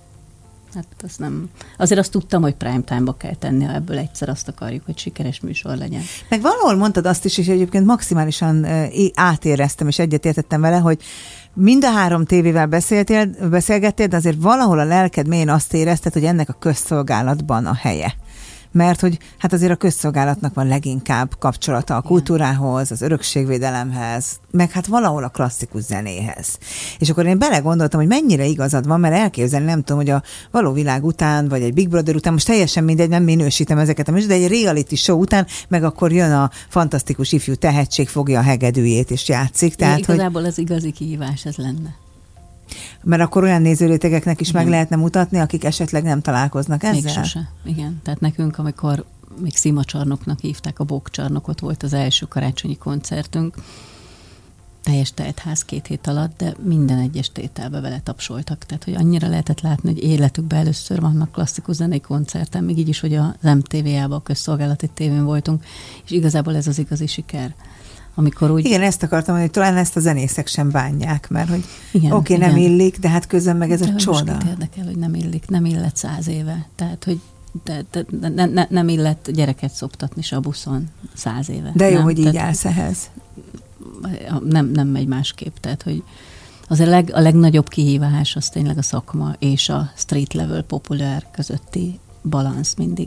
Hát az nem. Azért azt tudtam, hogy prime time-ba kell tenni, ha ebből egyszer azt akarjuk, hogy sikeres műsor legyen. Meg valahol mondtad azt is, és egyébként maximálisan átéreztem, és egyetértettem vele, hogy mind a három tévével beszéltél, beszélgettél, de azért valahol a lelked mélyén azt érezted, hogy ennek a közszolgálatban a helye. Mert hogy hát azért a közszolgálatnak van leginkább kapcsolata a kultúrához, az örökségvédelemhez, meg hát valahol a klasszikus zenéhez. És akkor én belegondoltam, hogy mennyire igazad van, mert elképzelni nem tudom, hogy a való világ után, vagy egy Big Brother után, most teljesen mindegy, nem minősítem ezeket a műsor, de egy reality show után, meg akkor jön a fantasztikus ifjú tehetség, fogja a hegedűjét és játszik. Tehát, igazából hogy... az igazi kihívás ez lenne. Mert akkor olyan nézőrétegeknek is igen. meg lehetne mutatni, akik esetleg nem találkoznak ezzel? Még sose, igen. Tehát nekünk, amikor még Szimacsarnoknak hívták, a Bokcsarnokot volt az első karácsonyi koncertünk, teljes teltház két hét alatt, de minden egyes tételbe vele tapsoltak. Tehát, hogy annyira lehetett látni, hogy életükben először vannak klasszikus zenei koncerten, még így is, hogy az em té vé-ában, a közszolgálati tévén voltunk, és igazából ez az igazi siker. Amikor úgy... Igen, ezt akartam mondani, hogy talán ezt a zenészek sem bánják, mert hogy oké, okay, nem illik, de hát közben meg ez de a csoda. Most érdekel, hogy nem illik, nem illet száz éve. Tehát, hogy de, de, de, ne, ne, nem illet gyereket szoptatni se a buszon száz éve. De jó, nem? hogy így tehát, állsz ehhez. Nem, nem megy másképp. Tehát, hogy az a, leg, a legnagyobb kihívás az tényleg a szakma és a street level populár közötti balansz mindig.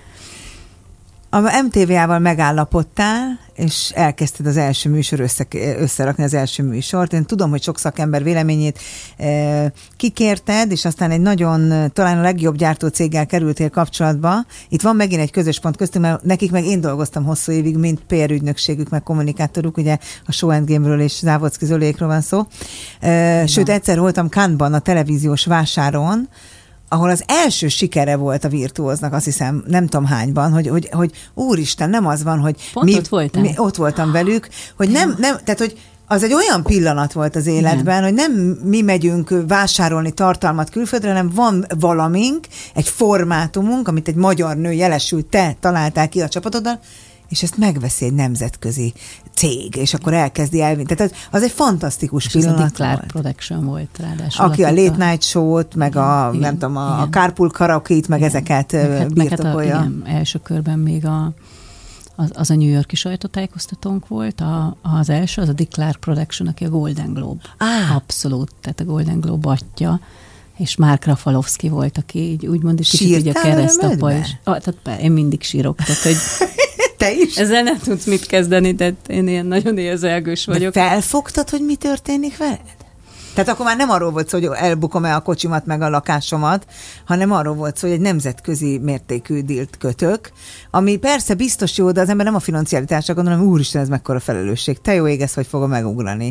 A em té vé-ával megállapodtál, és elkezdted az első műsor össze, összerakni az első műsort. Én tudom, hogy sok szakember véleményét e, kikérted, és aztán egy nagyon, talán a legjobb gyártócéggel kerültél kapcsolatba. Itt van megint egy közös pont köztünk, mert nekik meg én dolgoztam hosszú évig, mint pé er ügynökségük, meg kommunikátoruk, ugye a Show and Game-ről és Závodszky Zoliékról van szó. E, sőt, egyszer voltam Cannes-ban a televíziós vásáron, ahol az első sikere volt a Virtuóznak, azt hiszem, nem tudom hányban, hogy, hogy, hogy úristen, nem az van, hogy Pont mi, ott voltam. mi ott voltam velük, hogy nem, nem, tehát, hogy Az egy olyan pillanat volt az életben, igen, hogy nem mi megyünk vásárolni tartalmat külföldre, hanem van valamink, egy formátumunk, amit egy magyar nő, jelesül te találtál ki a csapatoddal, és ezt megveszi egy nemzetközi cég, és akkor elkezdi elvinni. Tehát az egy fantasztikus és pillanat volt. Ez a Declare Production volt ráadásul. Aki a Late Night Show-t, meg a, igen, nem tudom, a, a Carpool Karaoke-t, meg igen, ezeket hát, birtokolja. Hát igen, első körben még a, az, az a New York-i sajtótájékoztatónk volt, a, az első, az a Declare Production, aki a Golden Globe. Ah. Abszolút, tehát a Golden Globe atya, és Mark Rafalowski volt, aki így úgymond is kicsit így a keresztapa is. Ah, tehát én mindig sírok, tehát hogy te is? Ezzel nem tudsz mit kezdeni, de én ilyen nagyon érzelgős vagyok. De felfogtad, hogy mi történik veled? Tehát akkor már nem arról volt szó, hogy elbukom-e a kocsimat meg a lakásomat, hanem arról volt szó, hogy egy nemzetközi mértékű dílt kötök, ami persze biztos jó, de az ember nem a financialitásra gondol, hanem úristen, ez mekkora felelősség. Te jó ég, ezt hogy fogom megugrani?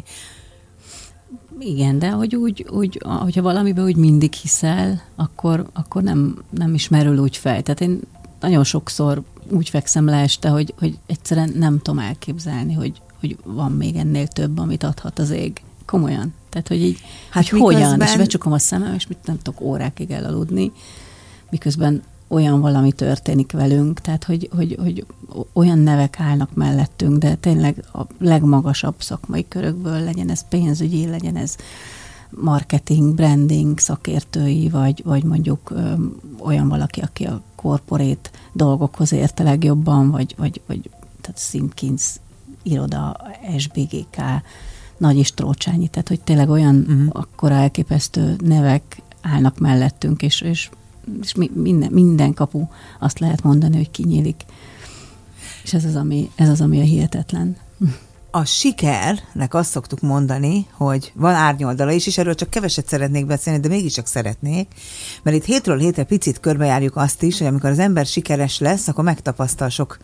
Igen, de hogy úgy, úgy, hogyha valamiben úgy mindig hiszel, akkor, akkor nem, nem is merül úgy fel. Tehát én nagyon sokszor úgy fekszem le este, hogy, hogy egyszerűen nem tudom elképzelni, hogy, hogy van még ennél több, amit adhat az ég. Komolyan. Tehát, hogy így, hát hogy hogyan, és becsukom a szemem, és mit nem tudok órákig elaludni, miközben olyan valami történik velünk, tehát, hogy, hogy, hogy olyan nevek állnak mellettünk, de tényleg a legmagasabb szakmai körökből, legyen ez pénzügyi, legyen ez marketing, branding szakértői, vagy, vagy mondjuk ö, olyan valaki, aki a corporate dolgokhoz ért a legjobban, vagy, vagy, vagy tehát Simkins iroda, es bé gé ká, Nagy Istrócsányi, tehát hogy tényleg olyan uh-huh. akkora elképesztő nevek állnak mellettünk, és, és, és minden, minden kapu azt lehet mondani, hogy kinyílik. És ez az, ami, ez az, ami a hihetetlen. A sikernek azt szoktuk mondani, hogy van árnyoldala is, és erről csak keveset szeretnék beszélni, de mégiscsak szeretnék, mert itt hétről hétre picit körbejárjuk azt is, hogy amikor az ember sikeres lesz, akkor megtapasztal sok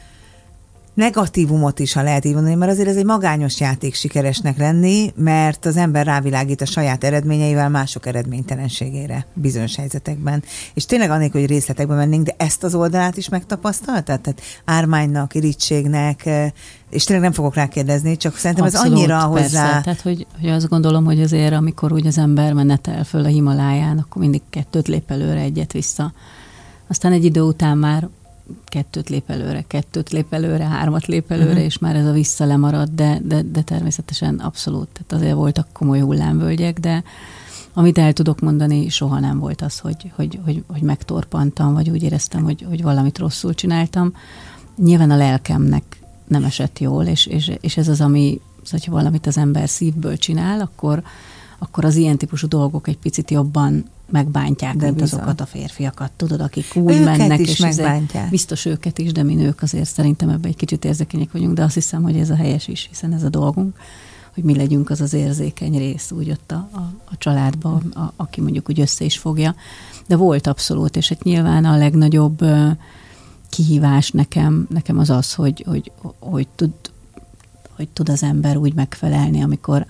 negatívumot is, ha lehet így mondani, mert azért ez egy magányos játék sikeresnek lenni, mert az ember rávilágít a saját eredményeivel mások eredménytelenségére bizonyos helyzetekben. És tényleg annélkül, hogy részletekbe mennénk, de ezt az oldalát is megtapasztaltad? Tehát ármánynak, irítségnek, és tényleg nem fogok rákérdezni, csak szerintem abszolút, ez annyira persze. hozzá... Tehát, hogy, hogy azt gondolom, hogy azért, amikor úgy az ember menetel föl a Himaláján, akkor mindig kettőt lép előre, egyet vissza. Aztán egy idő után már kettőt lép előre, kettőt lép előre, hármat lép előre, uh-huh. és már ez a vissza lemarad, de, de, de természetesen abszolút. Tehát azért voltak komoly hullámvölgyek, de amit el tudok mondani, soha nem volt az, hogy, hogy, hogy, hogy megtorpantam, vagy úgy éreztem, hogy, hogy valamit rosszul csináltam. Nyilván a lelkemnek nem esett jól, és, és, és ez az, ami, hogyha valamit az ember szívből csinál, akkor, akkor az ilyen típusú dolgok egy picit jobban megbántják, de mint bizony. Azokat a férfiakat, tudod, akik úgy őket mennek, és megbántják. Biztos őket is, de mi nők azért szerintem ebben egy kicsit érzékenyek vagyunk, de azt hiszem, hogy ez a helyes is, hiszen ez a dolgunk, hogy mi legyünk az az érzékeny rész úgy ott a, a, a családban, a, aki mondjuk úgy össze is fogja. De volt abszolút, és hát nyilván a legnagyobb uh, kihívás nekem, nekem az az, hogy, hogy, hogy, tud, hogy tud az ember úgy megfelelni, amikor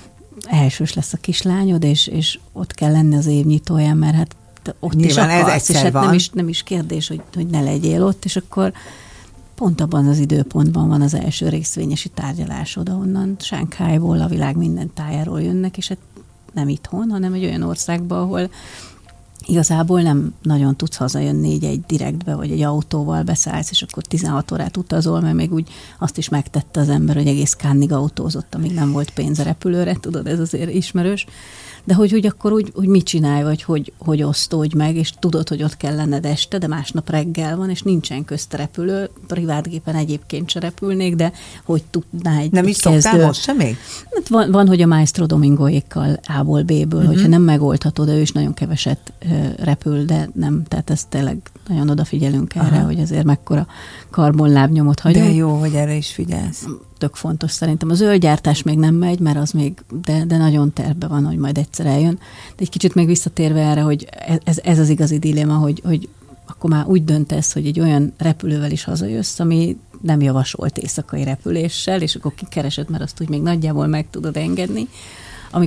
elsős lesz a kislányod, és, és ott kell lenni az évnyitóján, mert hát ott nyilván is akarsz, és hát nem is, nem is kérdés, hogy, hogy ne legyél ott, és akkor pont abban az időpontban van az első részvényesi tárgyalásod, ahonnan Sánkhájból, a világ minden tájáról jönnek, és hát nem itthon, hanem egy olyan országban, ahol igazából nem nagyon tudsz hazajönni így egy direktbe, vagy egy autóval beszállsz, és akkor tizenhat órát utazol, mert még úgy azt is megtette az ember, hogy egész Cannes-ig autózott, amíg nem volt pénz a repülőre, tudod, ez azért ismerős. De hogy, hogy akkor úgy, úgy mit csinálj, vagy hogy, hogy osztódj meg, és tudod, hogy ott kell lenned este, de másnap reggel van, és nincsen közterepülő, privátgépen egyébként se repülnék, de hogy tudná egy Nem egy is kezdő... szoktál most sem még? Hát van, van, hogy a Maestro Domingoékkal A-ból B-ből, uh-huh. hogyha nem megoldható, de ő is nagyon keveset uh, repül, de nem, tehát ez tényleg nagyon odafigyelünk erre, aha. hogy azért mekkora karbonlábnyomot hagyunk. De jó, hogy erre is figyelsz. Tök fontos szerintem. A zöldgyártás még nem megy, mert az még, de, de nagyon tervben van, hogy majd egyszer eljön. De egy kicsit még visszatérve erre, hogy ez, ez az igazi diléma, hogy, hogy akkor már úgy döntesz, hogy egy olyan repülővel is hazajössz, ami nem javasolt éjszakai repüléssel, és akkor kikeresed, mert azt úgy még nagyjából meg tudod engedni. Amikor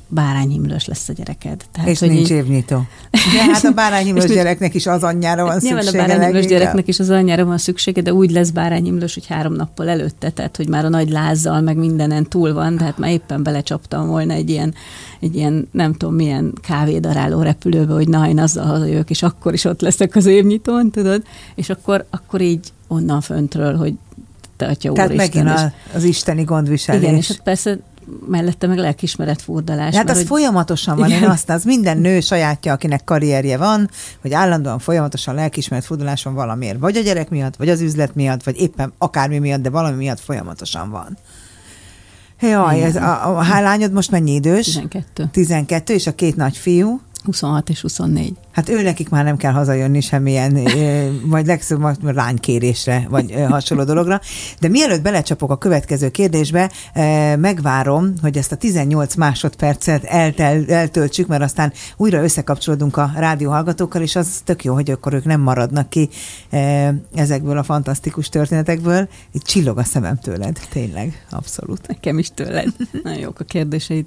bárányhimlős lesz a gyereked. Tehát, és nincs így... évnyitó. De hát a bárányhimlős gyereknek is az anyjára van szüksége. Nyilván a bárányhimlős gyereknek is az anyjára van szüksége, de úgy lesz bárányhimlős, hogy három nappal előtte, tehát hogy már a nagy lázzal, meg mindenen túl van, tehát már éppen belecsaptam volna egy ilyen, egy ilyen nem tudom milyen kávédaráló repülőbe, hogy na, én azzal hazajövök, és akkor is ott leszek az évnyitón, tudod? És akkor, akkor így onnan föntről, hogy te atya tehát úristen. Tehát megint az isteni gondviselés. Igen, és hát persze mellette meg lelkiismeret furdalás. Hát az hogy... folyamatosan van, igen. Én azt, az minden nő sajátja, akinek karrierje van, hogy állandóan folyamatosan lelkiismeret furdalás van valamiért. Vagy a gyerek miatt, vagy az üzlet miatt, vagy éppen akármi miatt, de valami miatt folyamatosan van. Jaj, ez a, a, a lányod most mennyi idős? tizenkettő. tizenkettő, és a két nagyfiú? huszonhat és huszonnégy. Hát ő nekik már nem kell hazajönni semmilyen, vagy legszebb ránykérésre, vagy hasonló dologra. De mielőtt belecsapok a következő kérdésbe, megvárom, hogy ezt a tizennyolc másodpercet eltel, eltöltsük, mert aztán újra összekapcsolódunk a rádióhallgatókkal, és az tök jó, hogy akkor ők nem maradnak ki ezekből a fantasztikus történetekből. Itt csillog a szemem tőled, tényleg, abszolút. Nekem is tőled. Nagyon jók a kérdéseid.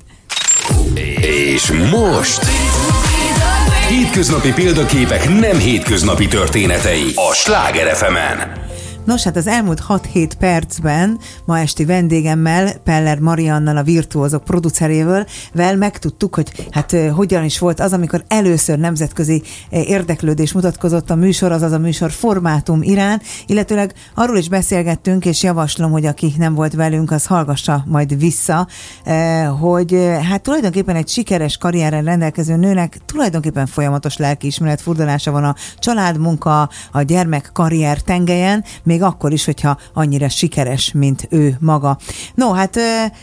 És most... Hétköznapi példaképek nem hétköznapi történetei a Sláger ef emen. Nos, hát az elmúlt hat-hét percben ma esti vendégemmel, Peller Mariannal, a Virtuózok producerével vel megtudtuk, hogy hát hogyan is volt az, amikor először nemzetközi érdeklődés mutatkozott a műsor, azaz a műsor formátum iránt, illetőleg arról is beszélgettünk, és javaslom, hogy aki nem volt velünk, az hallgassa majd vissza, hogy hát tulajdonképpen egy sikeres karrierrel rendelkező nőnek tulajdonképpen folyamatos lelkiismeret furdalása van a családmunka, a gyermek karrier tengelyen, még akkor is, hogyha annyira sikeres, mint ő maga. No, hát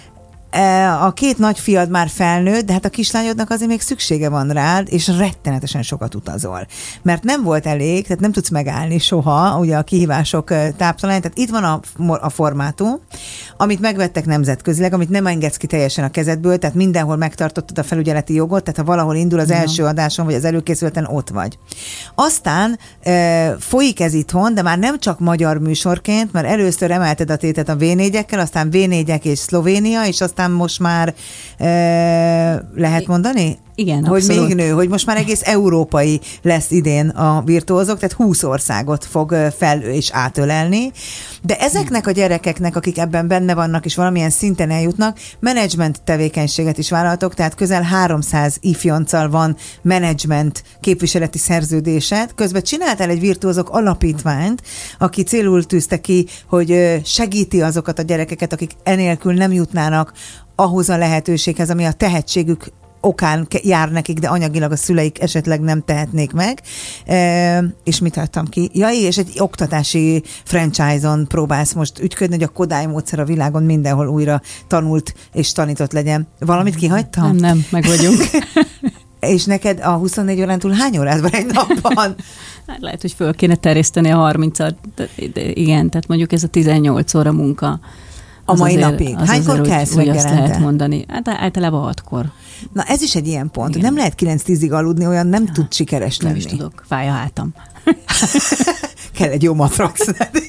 a két nagyfiad már felnőtt, de hát a kislányodnak azért még szüksége van rád, és rettenetesen sokat utazol. Mert nem volt elég, tehát nem tudsz megállni soha, ugye a kihívások táptalán, tehát itt van a, a formátum, amit megvettek nemzetközileg, amit nem engedsz ki teljesen a kezedből, tehát mindenhol megtartottad a felügyeleti jogot, tehát ha valahol indul az első adáson, vagy az előkészületen, ott vagy. Aztán e, folyik ez itthon, de már nem csak magyar műsorként, mert először emelted a tétet a vé négyekkel, aztán vé négyek és Szlovénia, és aztán most már e, lehet mondani? Igen, hogy abszolút. Még nő, hogy most már egész európai lesz idén a Virtuózok, tehát húsz országot fog fel és átölelni. De ezeknek a gyerekeknek, akik ebben benne vannak és valamilyen szinten eljutnak, menedzsment tevékenységet is vállaltok, tehát közel háromszáz ifjonccal van menedzsment képviseleti szerződésed. Közben csináltál egy Virtuózok alapítványt, aki célul tűzte ki, hogy segíti azokat a gyerekeket, akik enélkül nem jutnának ahhoz a lehetőséghez, ami a tehetségük okán jár nekik, de anyagilag a szüleik esetleg nem tehetnék meg. E, és mit hagytam ki? Ja, és egy oktatási franchise-on próbálsz most ügyködni, hogy a Kodály módszer a világon mindenhol újra tanult és tanított legyen. Valamit kihagytam? Nem, nem, meg vagyunk. És neked a huszonnégy órán túl hány órát van egy napban? Hát lehet, hogy föl kéne terjeszteni a harmincat. Igen, tehát mondjuk ez a tizennyolc óra munka. A mai azért, napig? Hánykor kelsz reggelente? Azt lehet mondani. Hát általában hatkor. Na ez is egy ilyen pont. Igen. Nem lehet kilenc-tízig aludni, olyan nem ha, tud sikeres nem lenni. Nem is tudok, fáj a hátam. Kell egy jó matrac.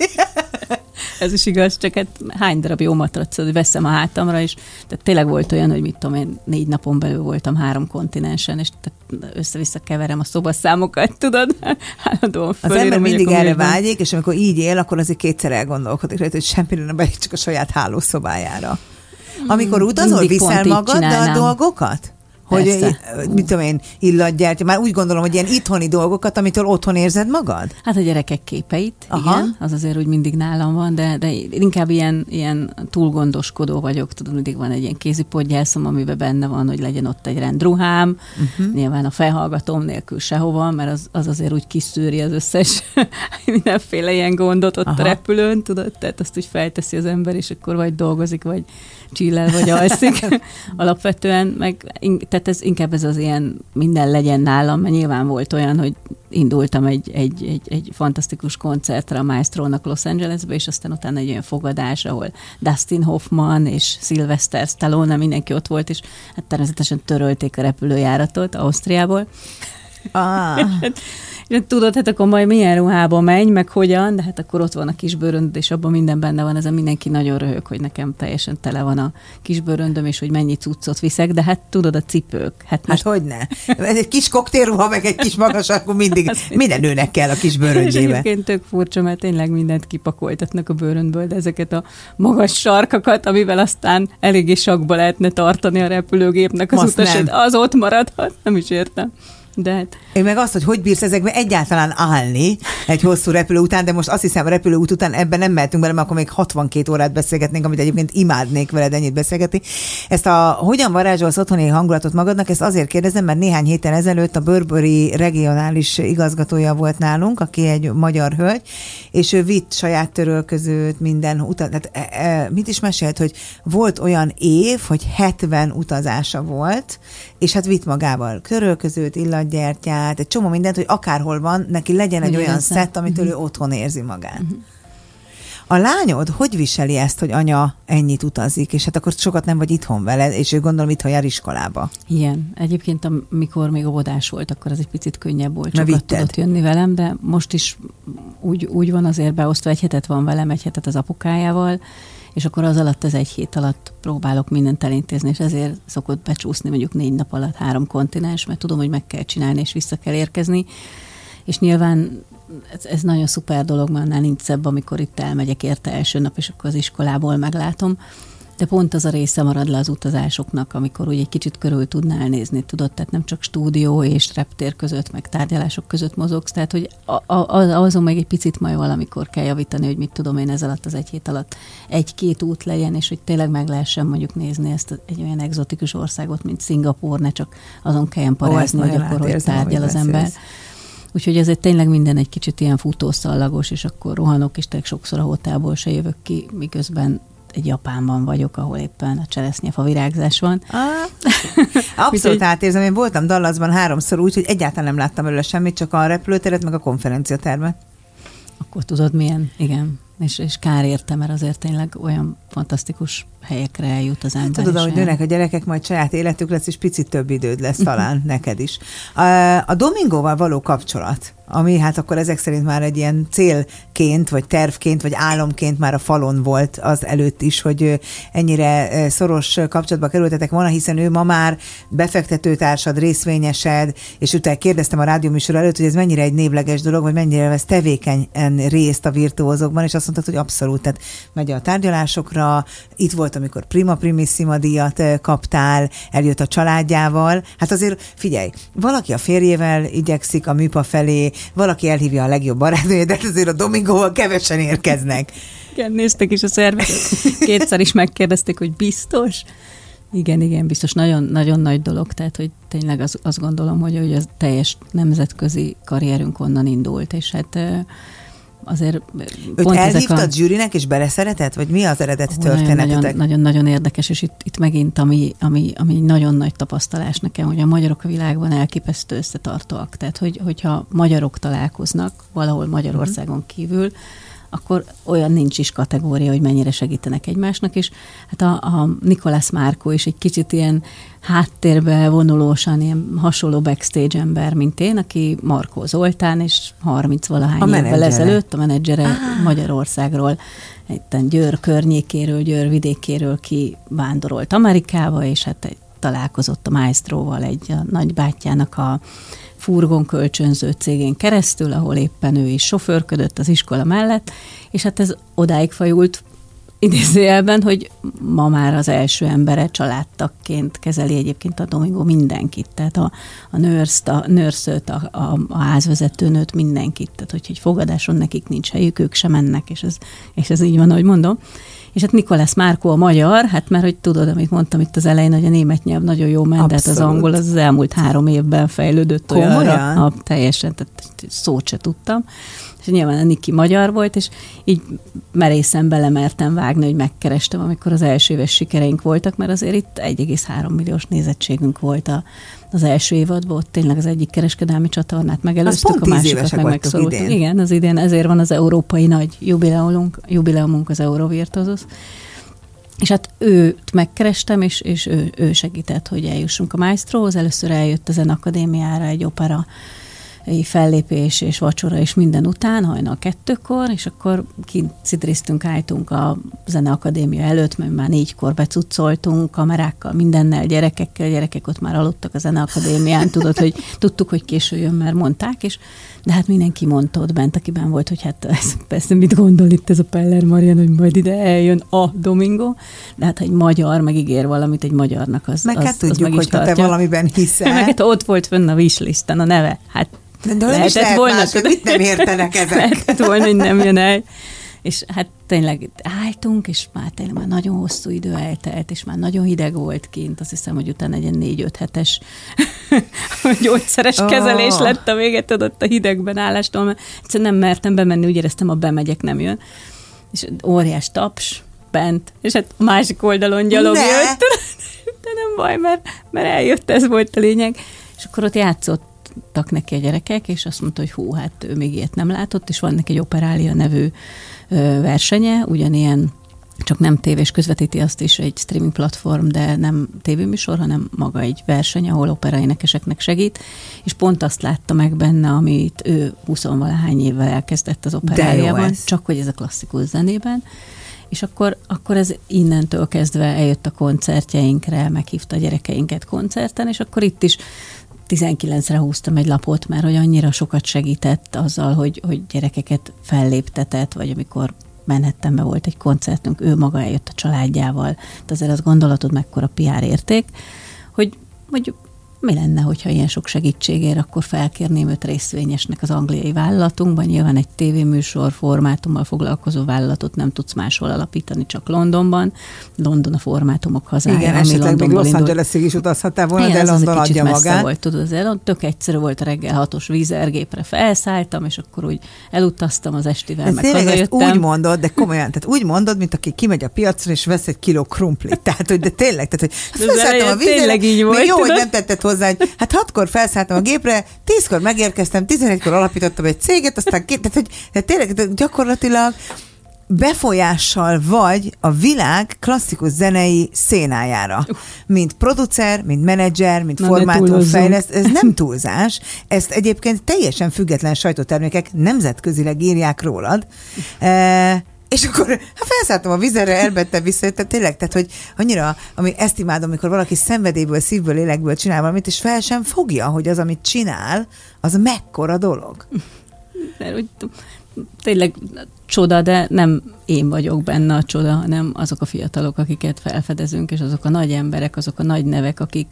Ez is igaz, csak hát hány darab jó matracot veszem a hátamra, és tehát tényleg volt olyan, hogy mit tudom én, négy napon belül voltam három kontinensen, és össze-vissza keverem a szobaszámokat, tudod? Állandóan az ember mindig erre vágyik, és amikor így él, akkor azért kétszer elgondolkodik, hogy semmire nem beíts csak a saját hálószobájára. Amikor utazol, viszel magaddal a dolgokat? Hogy, mit tudom én, illatgyártja. Már úgy gondolom, hogy ilyen itthoni dolgokat, amitől otthon érzed magad? Hát a gyerekek képeit, aha. Igen, az azért úgy mindig nálam van, de, de inkább ilyen, ilyen túlgondoskodó vagyok. Tudom, mindig van egy ilyen kézipodgyászom, amiben benne van, hogy legyen ott egy rendruhám. Uh-huh. Nyilván a felhallgatóm nélkül sehova, mert az, az azért úgy kiszűri az összes mindenféle ilyen gondot ott aha. a repülőn, tudod? Tehát azt úgy felteszi az ember, és akkor vagy dolgozik, vagy csillel, vagy alszik. Alapvetően meg, tehát ez inkább ez az ilyen minden legyen nálam, mert nyilván volt olyan, hogy indultam egy, egy, egy, egy fantasztikus koncertre a Maestrónak Los Angelesbe, és aztán utána egy olyan fogadás, ahol Dustin Hoffman és Sylvester Stallone, mindenki ott volt, és hát természetesen törölték a repülőjáratot Ausztriából. Ah. Tudod, hát akkor majd milyen ruhába megy, meg hogyan, de hát akkor ott van a kisbőröndöd, és abban minden benne van, ezen mindenki nagyon röhög, hogy nekem teljesen tele van a kisbőröndöm, és hogy mennyi cuccot viszek, de hát tudod, a cipők. Hát, hát most... hogy ne? Ez egy kis koktélruha, meg egy kis magas, akkor mindig minden nőnek kell a kis bőröndjébe. És egyébként tök furcsa, mert tényleg mindent kipakoltatnak a bőröndből, de ezeket a magas sarkakat, amivel aztán eléggé sakba lehetne tartani a repülőgépnek az utasát, az ott maradhat, nem is értem. De hát... Én meg azt, hogy hogy bírsz ezekben egyáltalán állni egy hosszú repülő után, de most azt hiszem, a repülőút után ebben nem mehetünk bele, mert akkor még hatvankét órát beszélgetnénk, amit egyébként imádnék veled ennyit beszélgetni. Ezt a hogyan varázsolsz otthoni hangulatot magadnak, ezt azért kérdezem, mert néhány héttel ezelőtt a Burberry regionális igazgatója volt nálunk, aki egy magyar hölgy, és ő vitt saját törölközőt, minden utat. Tehát, e, e, mit is mesélt, hogy volt olyan év, hogy hetven utazása volt, és hát vitt magával törölközőt, illatgyertyát, egy csomó mindent, hogy akárhol van, neki legyen egy olyan szett, amitől uh-huh. ő otthon érzi magát. Uh-huh. A lányod hogy viseli ezt, hogy anya ennyit utazik, és hát akkor sokat nem vagy itthon vele, és ő gondolom itthon jár iskolába. Igen. Egyébként amikor még óvodás volt, akkor ez egy picit könnyebb volt, sokat tudott jönni velem, de most is úgy, úgy van azért beosztva, egy hetet van velem, egy hetet az apukájával, és akkor az alatt, az egy hét alatt próbálok mindent elintézni, és ezért szokott becsúszni mondjuk négy nap alatt három kontinens, mert tudom, hogy meg kell csinálni, és vissza kell érkezni. És nyilván ez, ez nagyon szuper dolog, mert annál nincs szebb, amikor itt elmegyek érte első nap, és akkor az iskolából meglátom. De pont az a része marad le az utazásoknak, amikor úgy egy kicsit körül tudnál nézni, tudod, tehát nem csak stúdió és reptér között, meg tárgyalások között mozogsz, tehát hogy a, a, azon meg egy picit majd valamikor kell javítani, hogy mit tudom én ez alatt az egy hét alatt egy-két út legyen, és hogy tényleg meg lehessen mondjuk nézni ezt egy olyan egzotikus országot, mint Szingapúr, ne csak azon kelljen parázni, hogy akkor hogy tárgyal az ember. Úgyhogy ez egy tényleg minden egy kicsit ilyen futószallagos, és akkor rohanok, és tényleg sokszor a hotelból se jövök ki, miközben egy Japánban vagyok, ahol éppen a cseresznyefa virágzás van. Ah, abszolút átérzem. Én voltam Dallasban háromszor úgy, hogy egyáltalán nem láttam előle semmit, csak a repülőteret, meg a konferenciatermet. Akkor tudod milyen? Igen. És, és kár érte, mert azért tényleg olyan fantasztikus helyekre eljut az ember. Tudod, ahogy nőnek a gyerekek, majd saját életük lesz, és picit több időd lesz talán neked is. A, a Domingóval való kapcsolat, ami hát akkor ezek szerint már egy ilyen célként, vagy tervként, vagy álomként már a falon volt az előtt is, hogy ennyire szoros kapcsolatba kerültetek volna, hiszen ő ma már befektetőtársad, részvényesed, és utána kérdeztem a rádióműsor előtt, hogy ez mennyire egy névleges dolog, vagy mennyire vesz tevékenyen részt a virtuózokban, és azt mondtad, hogy abszolút, tehát megy a tárgyalásokra, itt volt, amikor Prima Primissima díjat kaptál, eljött a családjával. Hát azért figyelj, valaki a férjével igyekszik a műpa felé, valaki elhívja a legjobb barátnőjét, de azért a Domingóval kevesen érkeznek. Igen, néztek is a szervezet. Kétszer is megkérdezték, hogy biztos. Igen, igen, biztos nagyon, nagyon nagy dolog, tehát hogy tényleg az, azt gondolom, hogy, hogy az teljes nemzetközi karrierünk onnan indult, és hát azért őt elhívtad a... zsűrinek, és beleszeretett? Vagy mi az eredet történetetek? Nagyon-nagyon érdekes, és itt, itt megint, ami, ami, ami nagyon nagy tapasztalás nekem, hogy a magyarok a világban elképesztő összetartóak. Tehát, hogy, hogyha magyarok találkoznak valahol Magyarországon kívül, akkor olyan nincs is kategória, hogy mennyire segítenek egymásnak, és hát a, a Nicolas Márkó is egy kicsit ilyen háttérbe vonulósan, ilyen hasonló backstage ember, mint én, aki Markó Zoltán, és harminc-valahány évvel ezelőtt a menedzsere ah. Magyarországról, egy Győr környékéről, Győr vidékéről ki vándorolt Amerikába, és hát találkozott a Maestróval, egy a nagybátyjának a furgon kölcsönző cégén keresztül, ahol éppen ő is sofőrködött az iskola mellett, és hát ez odáig fajult idézőjelben, hogy ma már az első embere családtagként kezeli egyébként a Domingo mindenkit, tehát a, a nőrszt, a nőrszőt, a, a, a házvezetőnőt, mindenkit, tehát hogy egy fogadáson nekik nincs helyük, ők sem mennek, és ez, és ez így van, ahogy mondom. És hát Nicolas Márkó a magyar, hát mert hogy tudod, amit mondtam itt az elején, hogy a német nyelv nagyon jó ment, de hát az angol az, az elmúlt három évben fejlődött olyanra, a, teljesen, tehát szót se tudtam. És nyilván a Niki magyar volt, és így merészen belemertem vágni, hogy megkerestem, amikor az első éves sikereink voltak, mert azért itt egy egész három milliós nézettségünk volt a, az első évadban, ott tényleg az egyik kereskedelmi csatornát megelőztük, a másikat meg megszorultuk. Igen, az idén ezért van az európai nagy jubileumunk, jubileumunk az Eurovirtuosos. És hát őt megkerestem, és, és ő, ő segített, hogy eljussunk a Maestrohoz. Először eljött a Zeneakadémiára egy opera fellépés és vacsora és minden után, hajnal kettőkor, és akkor kint cidriztünk, álltunk a Zeneakadémia előtt, mert már négykor becuccoltunk, kamerákkal, mindennel, gyerekekkel, gyerekek ott már aludtak a Zeneakadémián, tudod, hogy tudtuk, hogy késő jön, mert mondták, és de hát mindenki mondta ott bent, akiben volt, hogy hát ez, persze mit gondol itt ez a Peller Marian, hogy majd ide eljön a Domingo, de hát ha egy magyar megígér valamit, egy magyarnak, az meg az, hát az tudjuk, meg hogy tartja. te valamiben hiszel. Meg hát ott volt fönn a wishlisten a neve, hát de nem is lehet volna, más, hogy mit nem értenek ezek. Lehetett volna, hogy nem jön el. És hát tényleg álltunk, és már tényleg már nagyon hosszú idő eltelt, és már nagyon hideg volt kint. Azt hiszem, hogy utána egy négy-öt hetes gyógyszeres oh. kezelés lett a véget, tudott a hidegben állástól, mert egyszerűen nem mertem bemenni, úgy éreztem, ha bemegyek, nem jön. És óriás taps bent, és hát a másik oldalon gyalog ne. jött. De nem baj, mert, mert eljött, ez volt a lényeg. És akkor ott játszott neki a gyerekek, és azt mondta, hogy hú, hát ő még ilyet nem látott, és van neki egy Operália nevű ö, versenye, ugyanilyen, csak nem tévés, közvetíti azt is egy streaming platform, de nem tévéműsor, hanem maga egy verseny, ahol operaénekeseknek segít, és pont azt látta meg benne, amit ő huszonvalahány évvel elkezdett az Operáliában, csak hogy ez a klasszikus zenében, és akkor, akkor ez innentől kezdve eljött a koncertjeinkre, meghívta a gyerekeinket koncerten, és akkor itt is tizenkilencre húztam egy lapot, mert hogy annyira sokat segített azzal, hogy, hogy gyerekeket felléptetett, vagy amikor Manhattanben volt egy koncertünk, ő maga eljött a családjával. De azért az gondolatod mekkora pé er érték, hogy mondjuk mi lenne, hogyha ilyen sok segítségért, akkor felkérném őt részvényesnek az angliai vállalatunkban. Nyilván egy tévéműsor formátummal foglalkozó vállalatot nem tudsz máshol alapítani, csak Londonban. London a formátumok hazája. Igen, esetleg még Los Angelesig is utazhattál volna, igen, de London adja magát. Volt, tudod, az el, tök egyszerű volt a reggel hatos vízergépre felszálltam, és akkor úgy elutaztam az estivel, meg hazajöttem. Ezt úgy mondod, de komolyan, tehát úgy mondod, mint aki kimegy a piacra, és vesz egy kiló krumplit. Tehát, hogy de tényleg, tehát, hogy felszálltam a vízre, még volt, jó, hogy nem tetted hozzá, hogy hát hatkor felszálltam a gépre, tízkor megérkeztem, tizenegykor alapítottam egy céget, aztán két, tehát, hogy tehát tényleg gyakorlatilag befolyással vagy a világ klasszikus zenei szénájára. Mint producer, mint menedzser, mint formátumfejleszt, ez nem túlzás. Ezt egyébként teljesen független sajtótermékek nemzetközileg írják rólad. E- És akkor hát felszálltam a vizerre, elbettem vissza, tehát tényleg, tehát hogy annyira, ami ezt imádom, amikor valaki szenvedélyből, szívből, lélekből csinál valamit, és fel sem fogja, hogy az, amit csinál, az mekkora dolog. Mert úgy, tényleg csoda, de nem én vagyok benne a csoda, hanem azok a fiatalok, akiket felfedezünk, és azok a nagy emberek, azok a nagy nevek, akik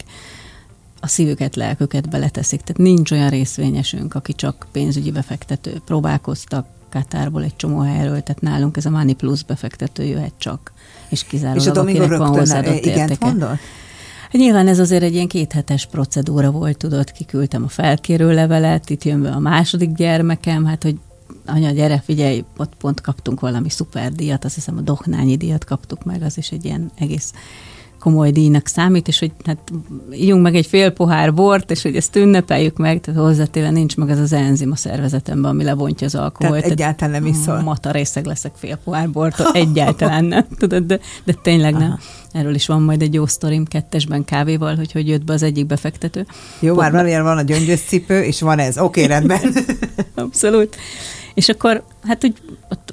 a szívüket, lelküket beleteszik. Tehát nincs olyan részvényesünk, aki csak pénzügyi befektető. Próbálkoztak Katárból egy csomó helyről, tehát nálunk ez a Money Plus befektető jöhet csak, és kizárólag és a akinek van hozzáadott értéke. Hát nyilván ez azért egy ilyen kéthetes procedúra volt, tudod, kiküldtem a felkérő levelet, itt jön be a második gyermekem, hát hogy anya, gyere, figyelj, ott pont kaptunk valami szuper díjat, azt hiszem a Dohnányi díjat kaptuk meg, az is egy ilyen egész komoly díjnak számít, és hogy hát ígyunk meg egy fél pohár bort, és hogy ezt ünnepeljük meg, tehát hozzátéve nincs meg az az enzim a szervezetemben, ami lebontja az alkoholt. Tehát egyáltalán nem iszol. Mata részeg leszek fél pohár bortól, egyáltalán nem, tudod, de, de tényleg nem. Aha. Erről is van majd egy jó sztorim kettesben kávéval, hogy hogy jött be az egyik befektető. Jó, Pont... már van, van a gyöngyös cipő, és van ez. Oké, okay, rendben. Abszolút. És akkor, hát úgy ott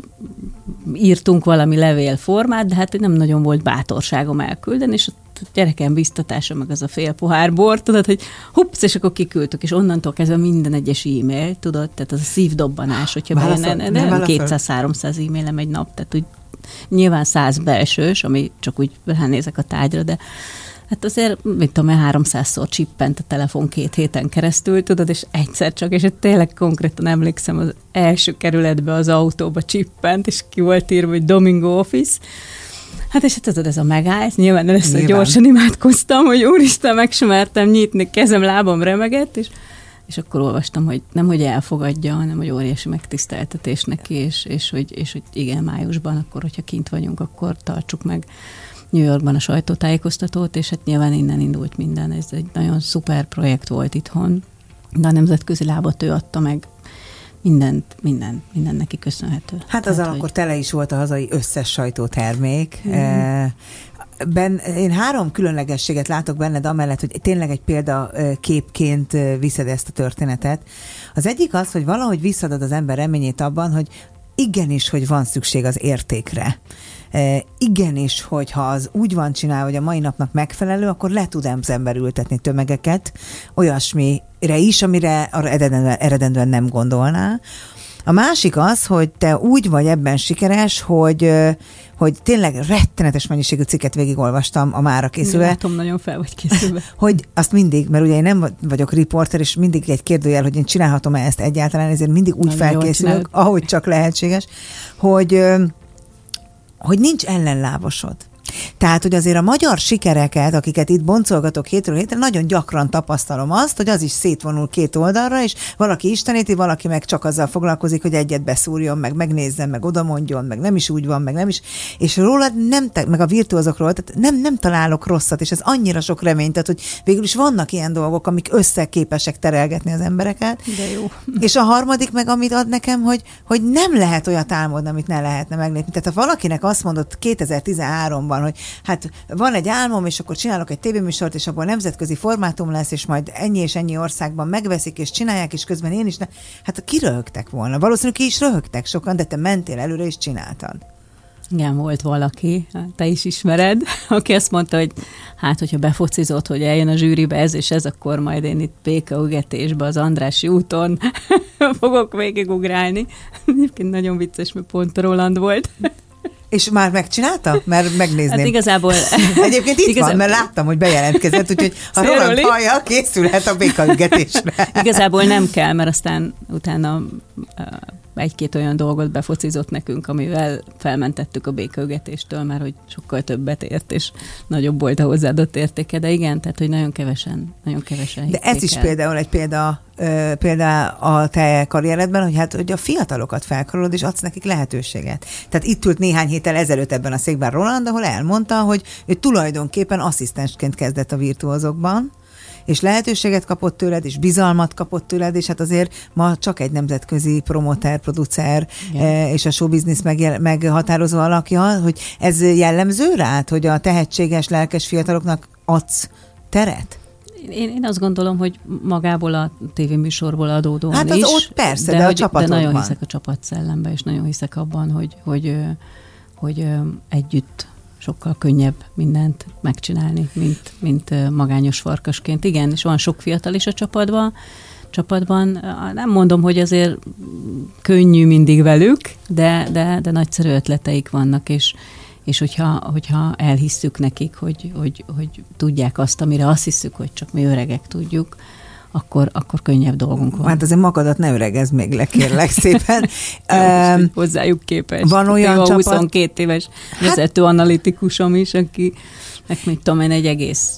írtunk valami levélformát, de hát nem nagyon volt bátorságom elküldeni, és a gyerekem biztatása, meg az a fél pohár bor, tudod, hogy hupsz, és akkor kiküldtük, és onnantól kezdve minden egyes e-mail, tudod, tehát az a szívdobbanás, hogyha bejön, de nem kétszáz-háromszáz e-mailem egy nap, tehát úgy nyilván száz belsős, ami csak úgy ránézek a tárgyra, de hát azért, mit tudom én, háromszázszor csippent a telefon két héten keresztül, tudod, és egyszer csak, és tényleg konkrétan emlékszem, az első kerületbe az autóba csippent, és ki volt írva, hogy Domingo Office. Hát és tudod, ez a megállt, nyilván először nyilván. Gyorsan imádkoztam, hogy úristen, meg sem mertem nyitni, kezem, lábam remegett, és, és akkor olvastam, hogy nem, hogy elfogadja, hanem, hogy óriási megtiszteltetés neki, és, és, hogy, és hogy igen, májusban, akkor, hogyha kint vagyunk, akkor tartsuk meg New Yorkban a sajtótájékoztatót, és hát nyilván innen indult minden. Ez egy nagyon szuper projekt volt itthon, de a nemzetközi lábat ő adta meg mindent, minden, minden neki köszönhető. Hát azzal hogy... akkor tele is volt a hazai összes sajtótermék. Mm. Ben, én három különlegességet látok benned, amellett, hogy tényleg egy példaképként viszed ezt a történetet. Az egyik az, hogy valahogy visszadod az ember reményét abban, hogy igenis, hogy van szükség az értékre. E, igenis, hogyha az úgy van csinálva, hogy a mai napnak megfelelő, akkor le tud az ember ültetni tömegeket olyasmire is, amire eredendően, eredendően nem gondolná. A másik az, hogy te úgy vagy ebben sikeres, hogy, hogy tényleg rettenetes mennyiségű cikket végigolvastam a mára készülve. Látom, nagyon fel vagy készülve. Hogy azt mindig, mert ugye én nem vagyok riporter, és mindig egy kérdőjel, hogy én csinálhatom-e ezt egyáltalán, ezért mindig úgy nagyon felkészülök, ahogy csak lehetséges, hogy, hogy nincs ellenlábasod. Tehát, hogy azért a magyar sikereket, akiket itt boncolgatok hétről hétre, nagyon gyakran tapasztalom azt, hogy az is szétvonul két oldalra, és valaki isteníti, valaki meg csak azzal foglalkozik, hogy egyet beszúrjon, meg megnézzen, meg odamondjon, meg nem is úgy van, meg nem is. És rólad nem, te, meg a virtuózokról, tehát nem, nem találok rosszat, és ez annyira sok remény, tehát, hogy végül is vannak ilyen dolgok, amik összeképesek terelgetni az embereket. De jó. És a harmadik meg, amit ad nekem, hogy, hogy nem lehet olyat álmodni, amit ne lehetne meglépni. Tehát ha valakinek azt mondott kétezer-tizenháromban, hogy hát van egy álmom, és akkor csinálok egy tévéműsort, és abból nemzetközi formátum lesz, és majd ennyi és ennyi országban megveszik, és csinálják, és közben én is, ne... hát ki röhögtek volna. Valószínűleg ki is röhögtek sokan, de te mentél előre, és csináltad. Igen, volt valaki, te is ismered, aki azt mondta, hogy hát, hogyha befocizott, hogy eljön a zsűribe ez és ez, akkor majd én itt békaugetésbe az Andrássy úton fogok végigugrálni. Egyébként nagyon vicces, mert pont Roland volt. És már megcsinálta? Mert megnézném. Hát igazából... Egyébként itt igazából, van, mert láttam, hogy bejelentkezett, úgyhogy ha Roland hallja, készülhet a békaügetésre. Igazából nem kell, mert aztán utána egy-két olyan dolgot befocizott nekünk, amivel felmentettük a békaügetéstől, mert hogy sokkal többet ért, és nagyobb volt a hozzáadott értéke, de igen, tehát, hogy nagyon kevesen, nagyon kevesen de ez is el. Például egy példa, például a te karrieredben, hogy hát hogy a fiatalokat felkarolod, és adsz nekik lehetőséget. Tehát itt ült néhány héttel ezelőtt ebben a székben Roland, ahol elmondta, hogy ő tulajdonképpen asszisztensként kezdett a virtuózokban, és lehetőséget kapott tőled, és bizalmat kapott tőled, és hát azért ma csak egy nemzetközi promoter, producer e, és a showbiznisz meg, meghatározó alakja, hogy ez jellemző rád, hogy a tehetséges, lelkes fiataloknak adsz teret? Én, én azt gondolom, hogy magából a tévéműsorból adódóan hát az is. Ott persze, de, de, hogy, a csapatodban. De nagyon hiszek a csapatszellemben, és nagyon hiszek abban, hogy, hogy, hogy, hogy együtt sokkal könnyebb mindent megcsinálni, mint, mint magányos farkasként. Igen, és van sok fiatal is a csapatban. csapatban. Nem mondom, hogy azért könnyű mindig velük, de, de, de nagyszerű ötleteik vannak, és, és hogyha, hogyha elhisszük nekik, hogy, hogy, hogy tudják azt, amire azt hiszük, hogy csak mi öregek tudjuk, akkor, akkor könnyebb dolgunk van. Hát azért magadat ne öregezz még le, kérlek szépen. um, hozzájuk képest. Van olyan a csapat... huszonkét éves vezető hát... analitikusom is, aki, mit tudom én, egy egész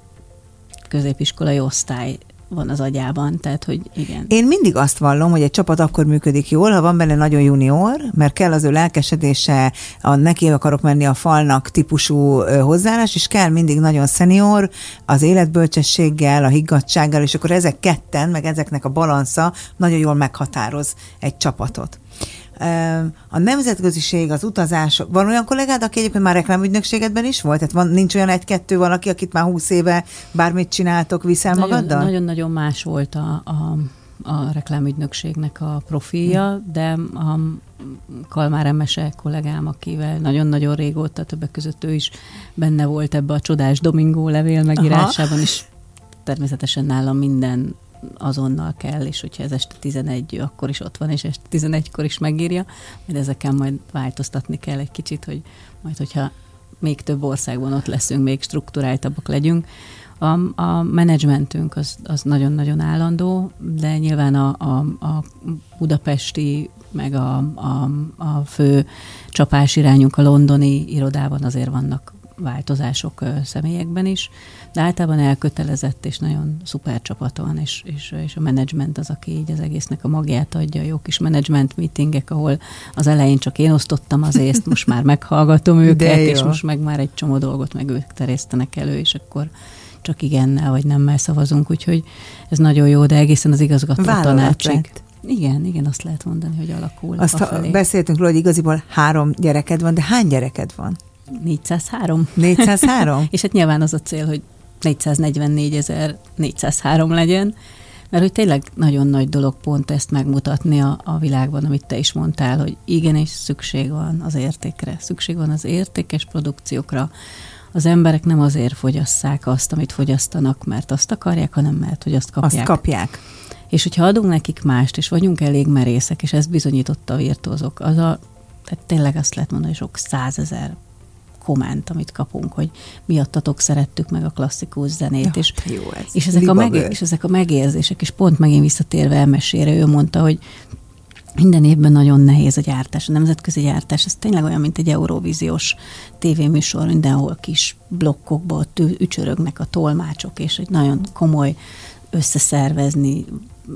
középiskolai osztály van az agyában, tehát, hogy igen. Én mindig azt vallom, hogy egy csapat akkor működik jól, ha van benne nagyon junior, mert kell az ő lelkesedése, a neki akarok menni a falnak típusú hozzáállás, és kell mindig nagyon szenior, az életbölcsességgel, a higgadtsággal, és akkor ezek ketten, meg ezeknek a balansza nagyon jól meghatároz egy csapatot. A nemzetköziség, az utazások, van olyan kollégád, aki egyébként már reklámügynökségedben is volt? Tehát van, nincs olyan egy-kettő valaki, akit már húsz éve bármit csináltok, viszel nagyon, magaddal? Nagyon-nagyon más volt a, a, a reklámügynökségnek a profilja, hmm. de a Kalmár Emese kollégám, akivel nagyon-nagyon régóta, többek között ő is benne volt ebbe a csodás Domingó levél megírásában, és természetesen nálam minden azonnal kell, és hogyha ez este tizenegy, akkor is ott van, és este tizenegykor is megírja, majd ezeken majd változtatni kell egy kicsit, hogy majd, hogyha még több országban ott leszünk, még strukturáltabbak legyünk. A, a menedzsmentünk az, az nagyon-nagyon állandó, de nyilván a, a, a budapesti, meg a, a, a fő csapás irányunk a londoni irodában azért vannak változások ö, személyekben is, de általában elkötelezett és nagyon szuper csapat van, és, és, és a menedzsment az, aki így az egésznek a magját adja, jó kis menedzsment meetingek, ahol az elején csak én osztottam az észt, most már meghallgatom őket, és most meg már egy csomó dolgot meg ők terjesztenek elő, és akkor csak igennel vagy nemmel szavazunk, úgyhogy ez nagyon jó, de egészen az igazgató tanácsig. Igen, igen, azt lehet mondani, hogy alakul. Azt afelé. Beszéltünk róla, hogy igaziból három gyereked van, de hány gyereked van? négyszázhárom. négyszázhárom? És hát nyilván az a cél, hogy négyszáznegyvennégyezer-négyszázhárom legyen, mert hogy tényleg nagyon nagy dolog pont ezt megmutatni a, a világban, amit te is mondtál, hogy igenis szükség van az értékre, szükség van az értékes produkciókra. Az emberek nem azért fogyasszák azt, amit fogyasztanak, mert azt akarják, hanem mert, hogy azt kapják. Azt kapják. És hogyha adunk nekik mást, és vagyunk elég merészek, és ezt bizonyította a virtuózok, az a, tehát tényleg azt lehet mondani, hogy sok százezer komment, amit kapunk, hogy miattatok szerettük meg a klasszikus zenét, Ja, és, jó ez. és, ezek a meg, és ezek a megérzések, és pont megint visszatérve Elmesére, ő mondta, hogy minden évben nagyon nehéz a gyártás, a nemzetközi gyártás, ez tényleg olyan, mint egy eurovíziós tévéműsor, mindenhol kis blokkokba ott ücsörögnek a tolmácsok, és egy nagyon komoly összeszervezni,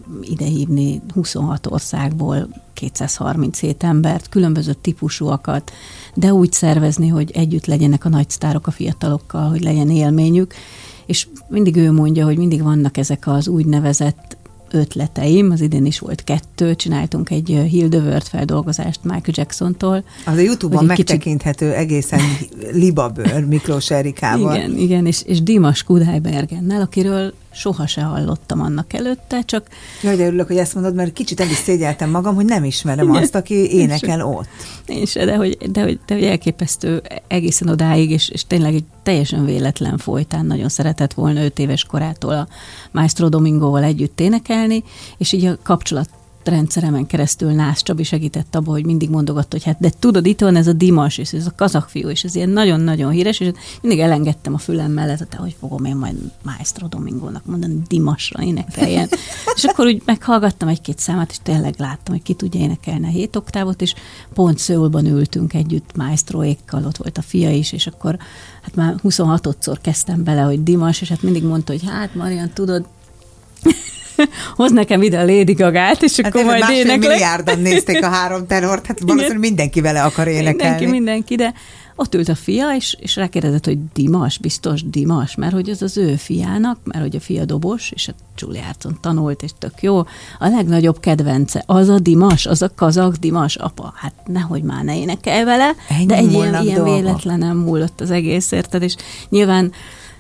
idehívni huszonhat országból kétszázharminchét embert, különböző típusúakat, de úgy szervezni, hogy együtt legyenek a nagy sztárok a fiatalokkal, hogy legyen élményük, és mindig ő mondja, hogy mindig vannak ezek az úgynevezett ötleteim, az idén is volt kettő, csináltunk egy Heal the World feldolgozást Michael Jacksontól. Az a YouTube-on megtekinthető kicsit... egészen libabőr Miklós Erikával. Igen, igen, és, és Dimas Kudai-Bergennel, akiről soha se hallottam annak előtte, csak... Jaj, de örülök, hogy ezt mondod, mert kicsit el is szégyeltem magam, hogy nem ismerem azt, aki énekel ott. Én se, de hogy, de, hogy, de hogy elképesztő egészen odáig, és, és tényleg egy teljesen véletlen folytán nagyon szeretett volna öt éves korától a Maestro Domingoval együtt énekelni, és így a kapcsolat rendszeremen keresztül Nász Csabi segített abba, hogy mindig mondogatta, hogy hát de tudod, itt van ez a Dimas, és ez a kazak fiú, és ez ilyen nagyon-nagyon híres, és mindig elengedtem a fülem mellett, hogy fogom én majd Maestro Domingónak mondani, Dimasra énekeljen. És akkor úgy meghallgattam egy-két számát, és tényleg láttam, hogy ki tudja énekelni a hét oktávot, és pont Szöulban ültünk együtt Maestroékkal, ott volt a fia is, és akkor hát már huszonhatodszor kezdtem bele, hogy Dimas, és hát mindig mondta, hogy hát Marian, tudod, hoz nekem ide a Lady Gagát, és akkor hát majd éneklek. Milliárdan nézték a három tenort, hát valószínűleg mindenki vele akar énekelni. Mindenki, mindenki, de ott ült a fia, és, és rákérdezett, hogy Dimas, biztos Dimas, mert hogy ez az ő fiának, mert hogy a fia dobos, és a Juilliardson tanult, és tök jó. A legnagyobb kedvence, az a Dimas, az a kazak Dimas, apa, hát nehogy már ne énekelj vele, ennyi de egy ilyen, ilyen véletlenem múlott az egész, érted, és nyilván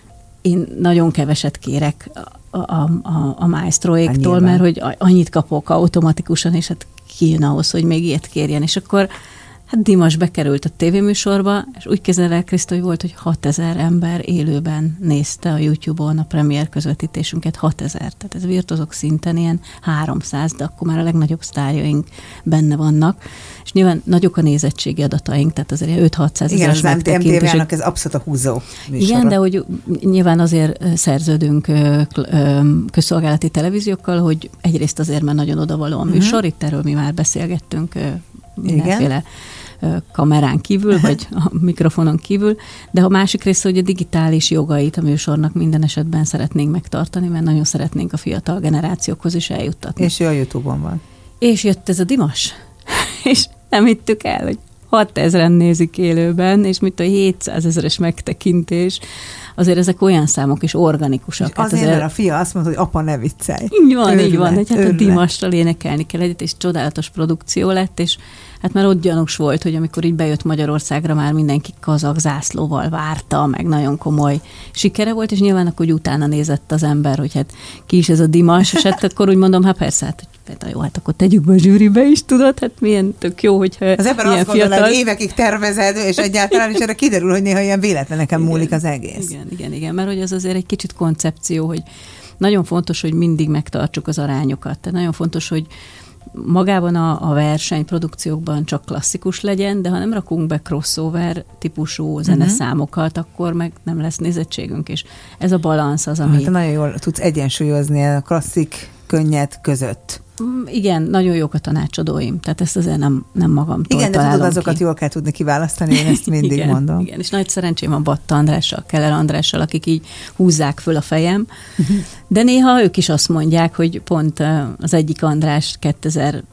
én nagyon keveset kérek a, a, a, a maestroéktól, mert hogy annyit kapok automatikusan, és hát kijön ahhoz, hogy még ilyet kérjen. És akkor hát Dimas bekerült a tévéműsorba, és úgy kezdett el, Kriszta, hogy volt, hogy hatezer ember élőben nézte a YouTube-on a premier közvetítésünket, hatezer. Tehát ez virtuózok szinten ilyen háromszáz, de akkor már a legnagyobb sztárjaink benne vannak. És nyilván nagyok a nézettségi adataink, tehát azért öt-hatszázezeres megtekintések. Igen, az em té vé-nak ez abszolút a húzó műsora. Igen, de hogy nyilván azért szerződünk közszolgálati televíziókkal, hogy egyrészt azért, mert nagyon odavaló a műsor, uh-huh. itt erről mi már beszélgettünk mindenféle igen. kamerán kívül, vagy a mikrofonon kívül, de a másik része, hogy a digitális jogait a műsornak minden esetben szeretnénk megtartani, mert nagyon szeretnénk a fiatal generációkhoz is eljuttatni. És ő a YouTube-on van. És jött ez a Dimas, és nem hittük el, hogy hatezren nézik élőben, és mit a hétszázezeres megtekintés, azért ezek olyan számok is organikusak. És azért, hát azért, mert a fia azt mondta, hogy apa, ne viccelj. Így van, örület, így van, hogy hát örület. A Dimassal énekelni kell egyet, és csodálatos produkció lett, és hát már ott gyanús volt, hogy amikor így bejött Magyarországra, már mindenki kazak zászlóval várta, meg nagyon komoly sikere volt, és nyilván akkor úgy utána nézett az ember, hogy hát ki is ez a Dimas, és hát akkor úgy mondom, hát persze, hát hát jó, hát akkor tegyük be a zsűribe is, tudod, hát milyen tök jó, hogyha az ember azt gondolja, fiatal... hogy évekig tervezed, és egyáltalán is erre kiderül, hogy néha ilyen véletleneken múlik az egész. Igen, igen, igen, mert hogy az azért egy kicsit koncepció, hogy nagyon fontos, hogy mindig megtartsuk az arányokat. Tehát nagyon fontos, hogy magában a, a versenyprodukciókban csak klasszikus legyen, de ha nem rakunk be crossover típusú zeneszámokat, uh-huh. akkor meg nem lesz nézettségünk, és ez a balansz az, ami... Hát nagyon jól tudsz egyensúlyozni a klasszik, könnyed között. Igen, nagyon jók a tanácsadóim, tehát ezt azért nem, nem magamtól igen, találom. Igen, de tudod, azokat ki. Jól kell tudni kiválasztani, én ezt mindig igen, mondom. Igen, és nagy szerencsém a Batta Andrással, Keller Andrással, akik így húzzák föl a fejem, de néha ők is azt mondják, hogy pont az egyik András kétezer-tizenhat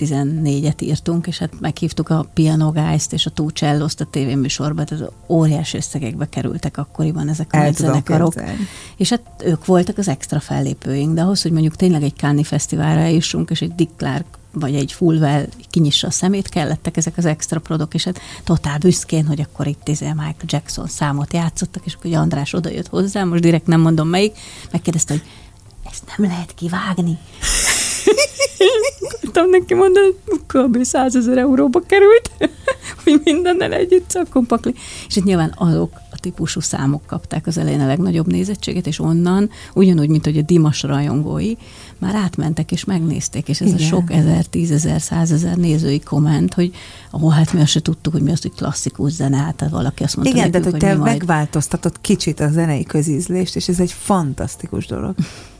tizennégyet írtunk, és hát meghívtuk a Piano Guys-t és a Two Cellos-t a tévéműsorba, tehát óriási összegekbe kerültek akkoriban ezek a nagy zenekarok. És hát ők voltak az extra fellépőink, de ahhoz, hogy mondjuk tényleg egy Cannes fesztiválra eljussunk, és egy Dick Clark vagy egy Fulwell kinyissa a szemét, kellettek ezek az extra prodok, és hát totál büszkén, hogy akkor itt izé Michael Jackson számot játszottak, és akkor András odajött hozzá, most direkt nem mondom melyik, megkérdezte, hogy ezt nem lehet kivágni. Tudtam neki mondani, hogy kb. százezer euróba került, hogy mindennel együtt szakkompakli. És hát nyilván azok a típusú számok kapták az elején a legnagyobb nézettséget, és onnan, ugyanúgy, mint hogy a Dimas rajongói, már átmentek és megnézték, és ez igen. a sok ezer, tízezer, százezer nézői komment, hogy ahol hát mi azt se tudtuk, hogy mi az, hogy klasszikus zene, hát valaki azt mondta igen, nekünk, de hogy te majd... megváltoztatod kicsit a zenei közízlést, és ez egy fantasztikus dolog.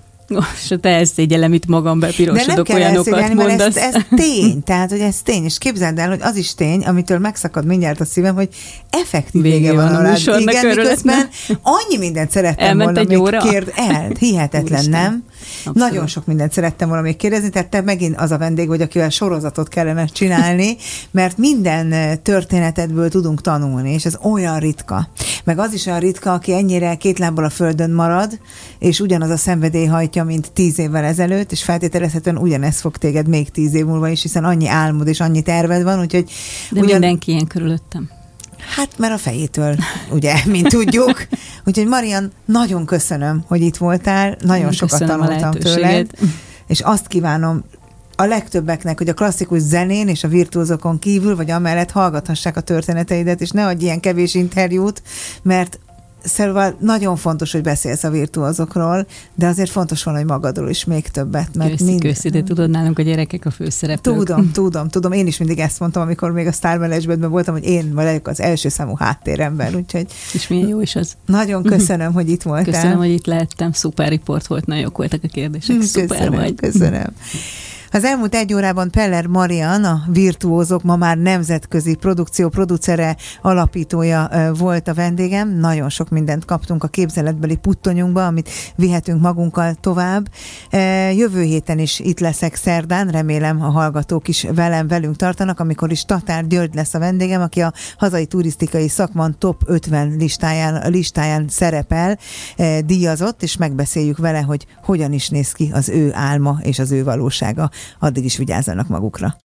És te elszégyellem itt magam, bepirosodok, olyanokat mondasz. Ez, ez tény, tehát, hogy ez tény, és képzeld el, hogy az is tény, amitől megszakad mindjárt a szívem, hogy effektív vége, vége van a műsornak. Igen, miközben annyi mindent szerettem Elment volna még óra. Kérd el, hihetetlen, nem? Abszolút. Nagyon sok mindent szerettem volna még kérdezni, tehát te megint az a vendég vagy, akivel sorozatot kellene csinálni, mert minden történetedből tudunk tanulni, és ez olyan ritka. Meg az is olyan ritka, aki ennyire két lábbal a földön marad, és ugyanaz a szenvedély hajtja, mint tíz évvel ezelőtt, és feltételezhetően ugyanezt fog téged még tíz év múlva is, hiszen annyi álmod és annyi terved van, úgyhogy... De ugyan... mindenki ilyen körülöttem. Hát, mert a fejétől, ugye, mint tudjuk. Úgyhogy Marian, nagyon köszönöm, hogy itt voltál, nagyon Én sokat tanultam tőled, és azt kívánom a legtöbbeknek, hogy a klasszikus zenén és a virtuózokon kívül, vagy amellett hallgathassák a történeteidet, és ne adj ilyen kevés interjút, mert Szóval nagyon fontos, hogy beszélsz a virtuózokról, de azért fontos volna, hogy magadról is még többet. Mert köszi, mind... köszi, de tudod, nálunk a gyerekek a főszereplők. Tudom, tudom, tudom. Én is mindig ezt mondtam, amikor még a Star Managementben voltam, hogy én vagyok az első számú háttérember, úgyhogy... És milyen jó is az. Nagyon köszönöm, hogy itt voltál. Köszönöm, hogy itt lehettem. Szuper riport volt, nagyon jók voltak a kérdések. Szuper köszönöm, vagy. Köszönöm. Az elmúlt egy órában Peller Marian, a Virtuózok ma már nemzetközi produkció producere, alapítója volt a vendégem. Nagyon sok mindent kaptunk a képzeletbeli puttonyunkba, amit vihetünk magunkkal tovább. Jövő héten is itt leszek szerdán, remélem a hallgatók is velem, velünk tartanak, amikor is Tatár György lesz a vendégem, aki a hazai turisztikai szakman top ötven listáján, listáján szerepel, díjazott, és megbeszéljük vele, hogy hogyan is néz ki az ő álma és az ő valósága. Addig is vigyázzanak magukra.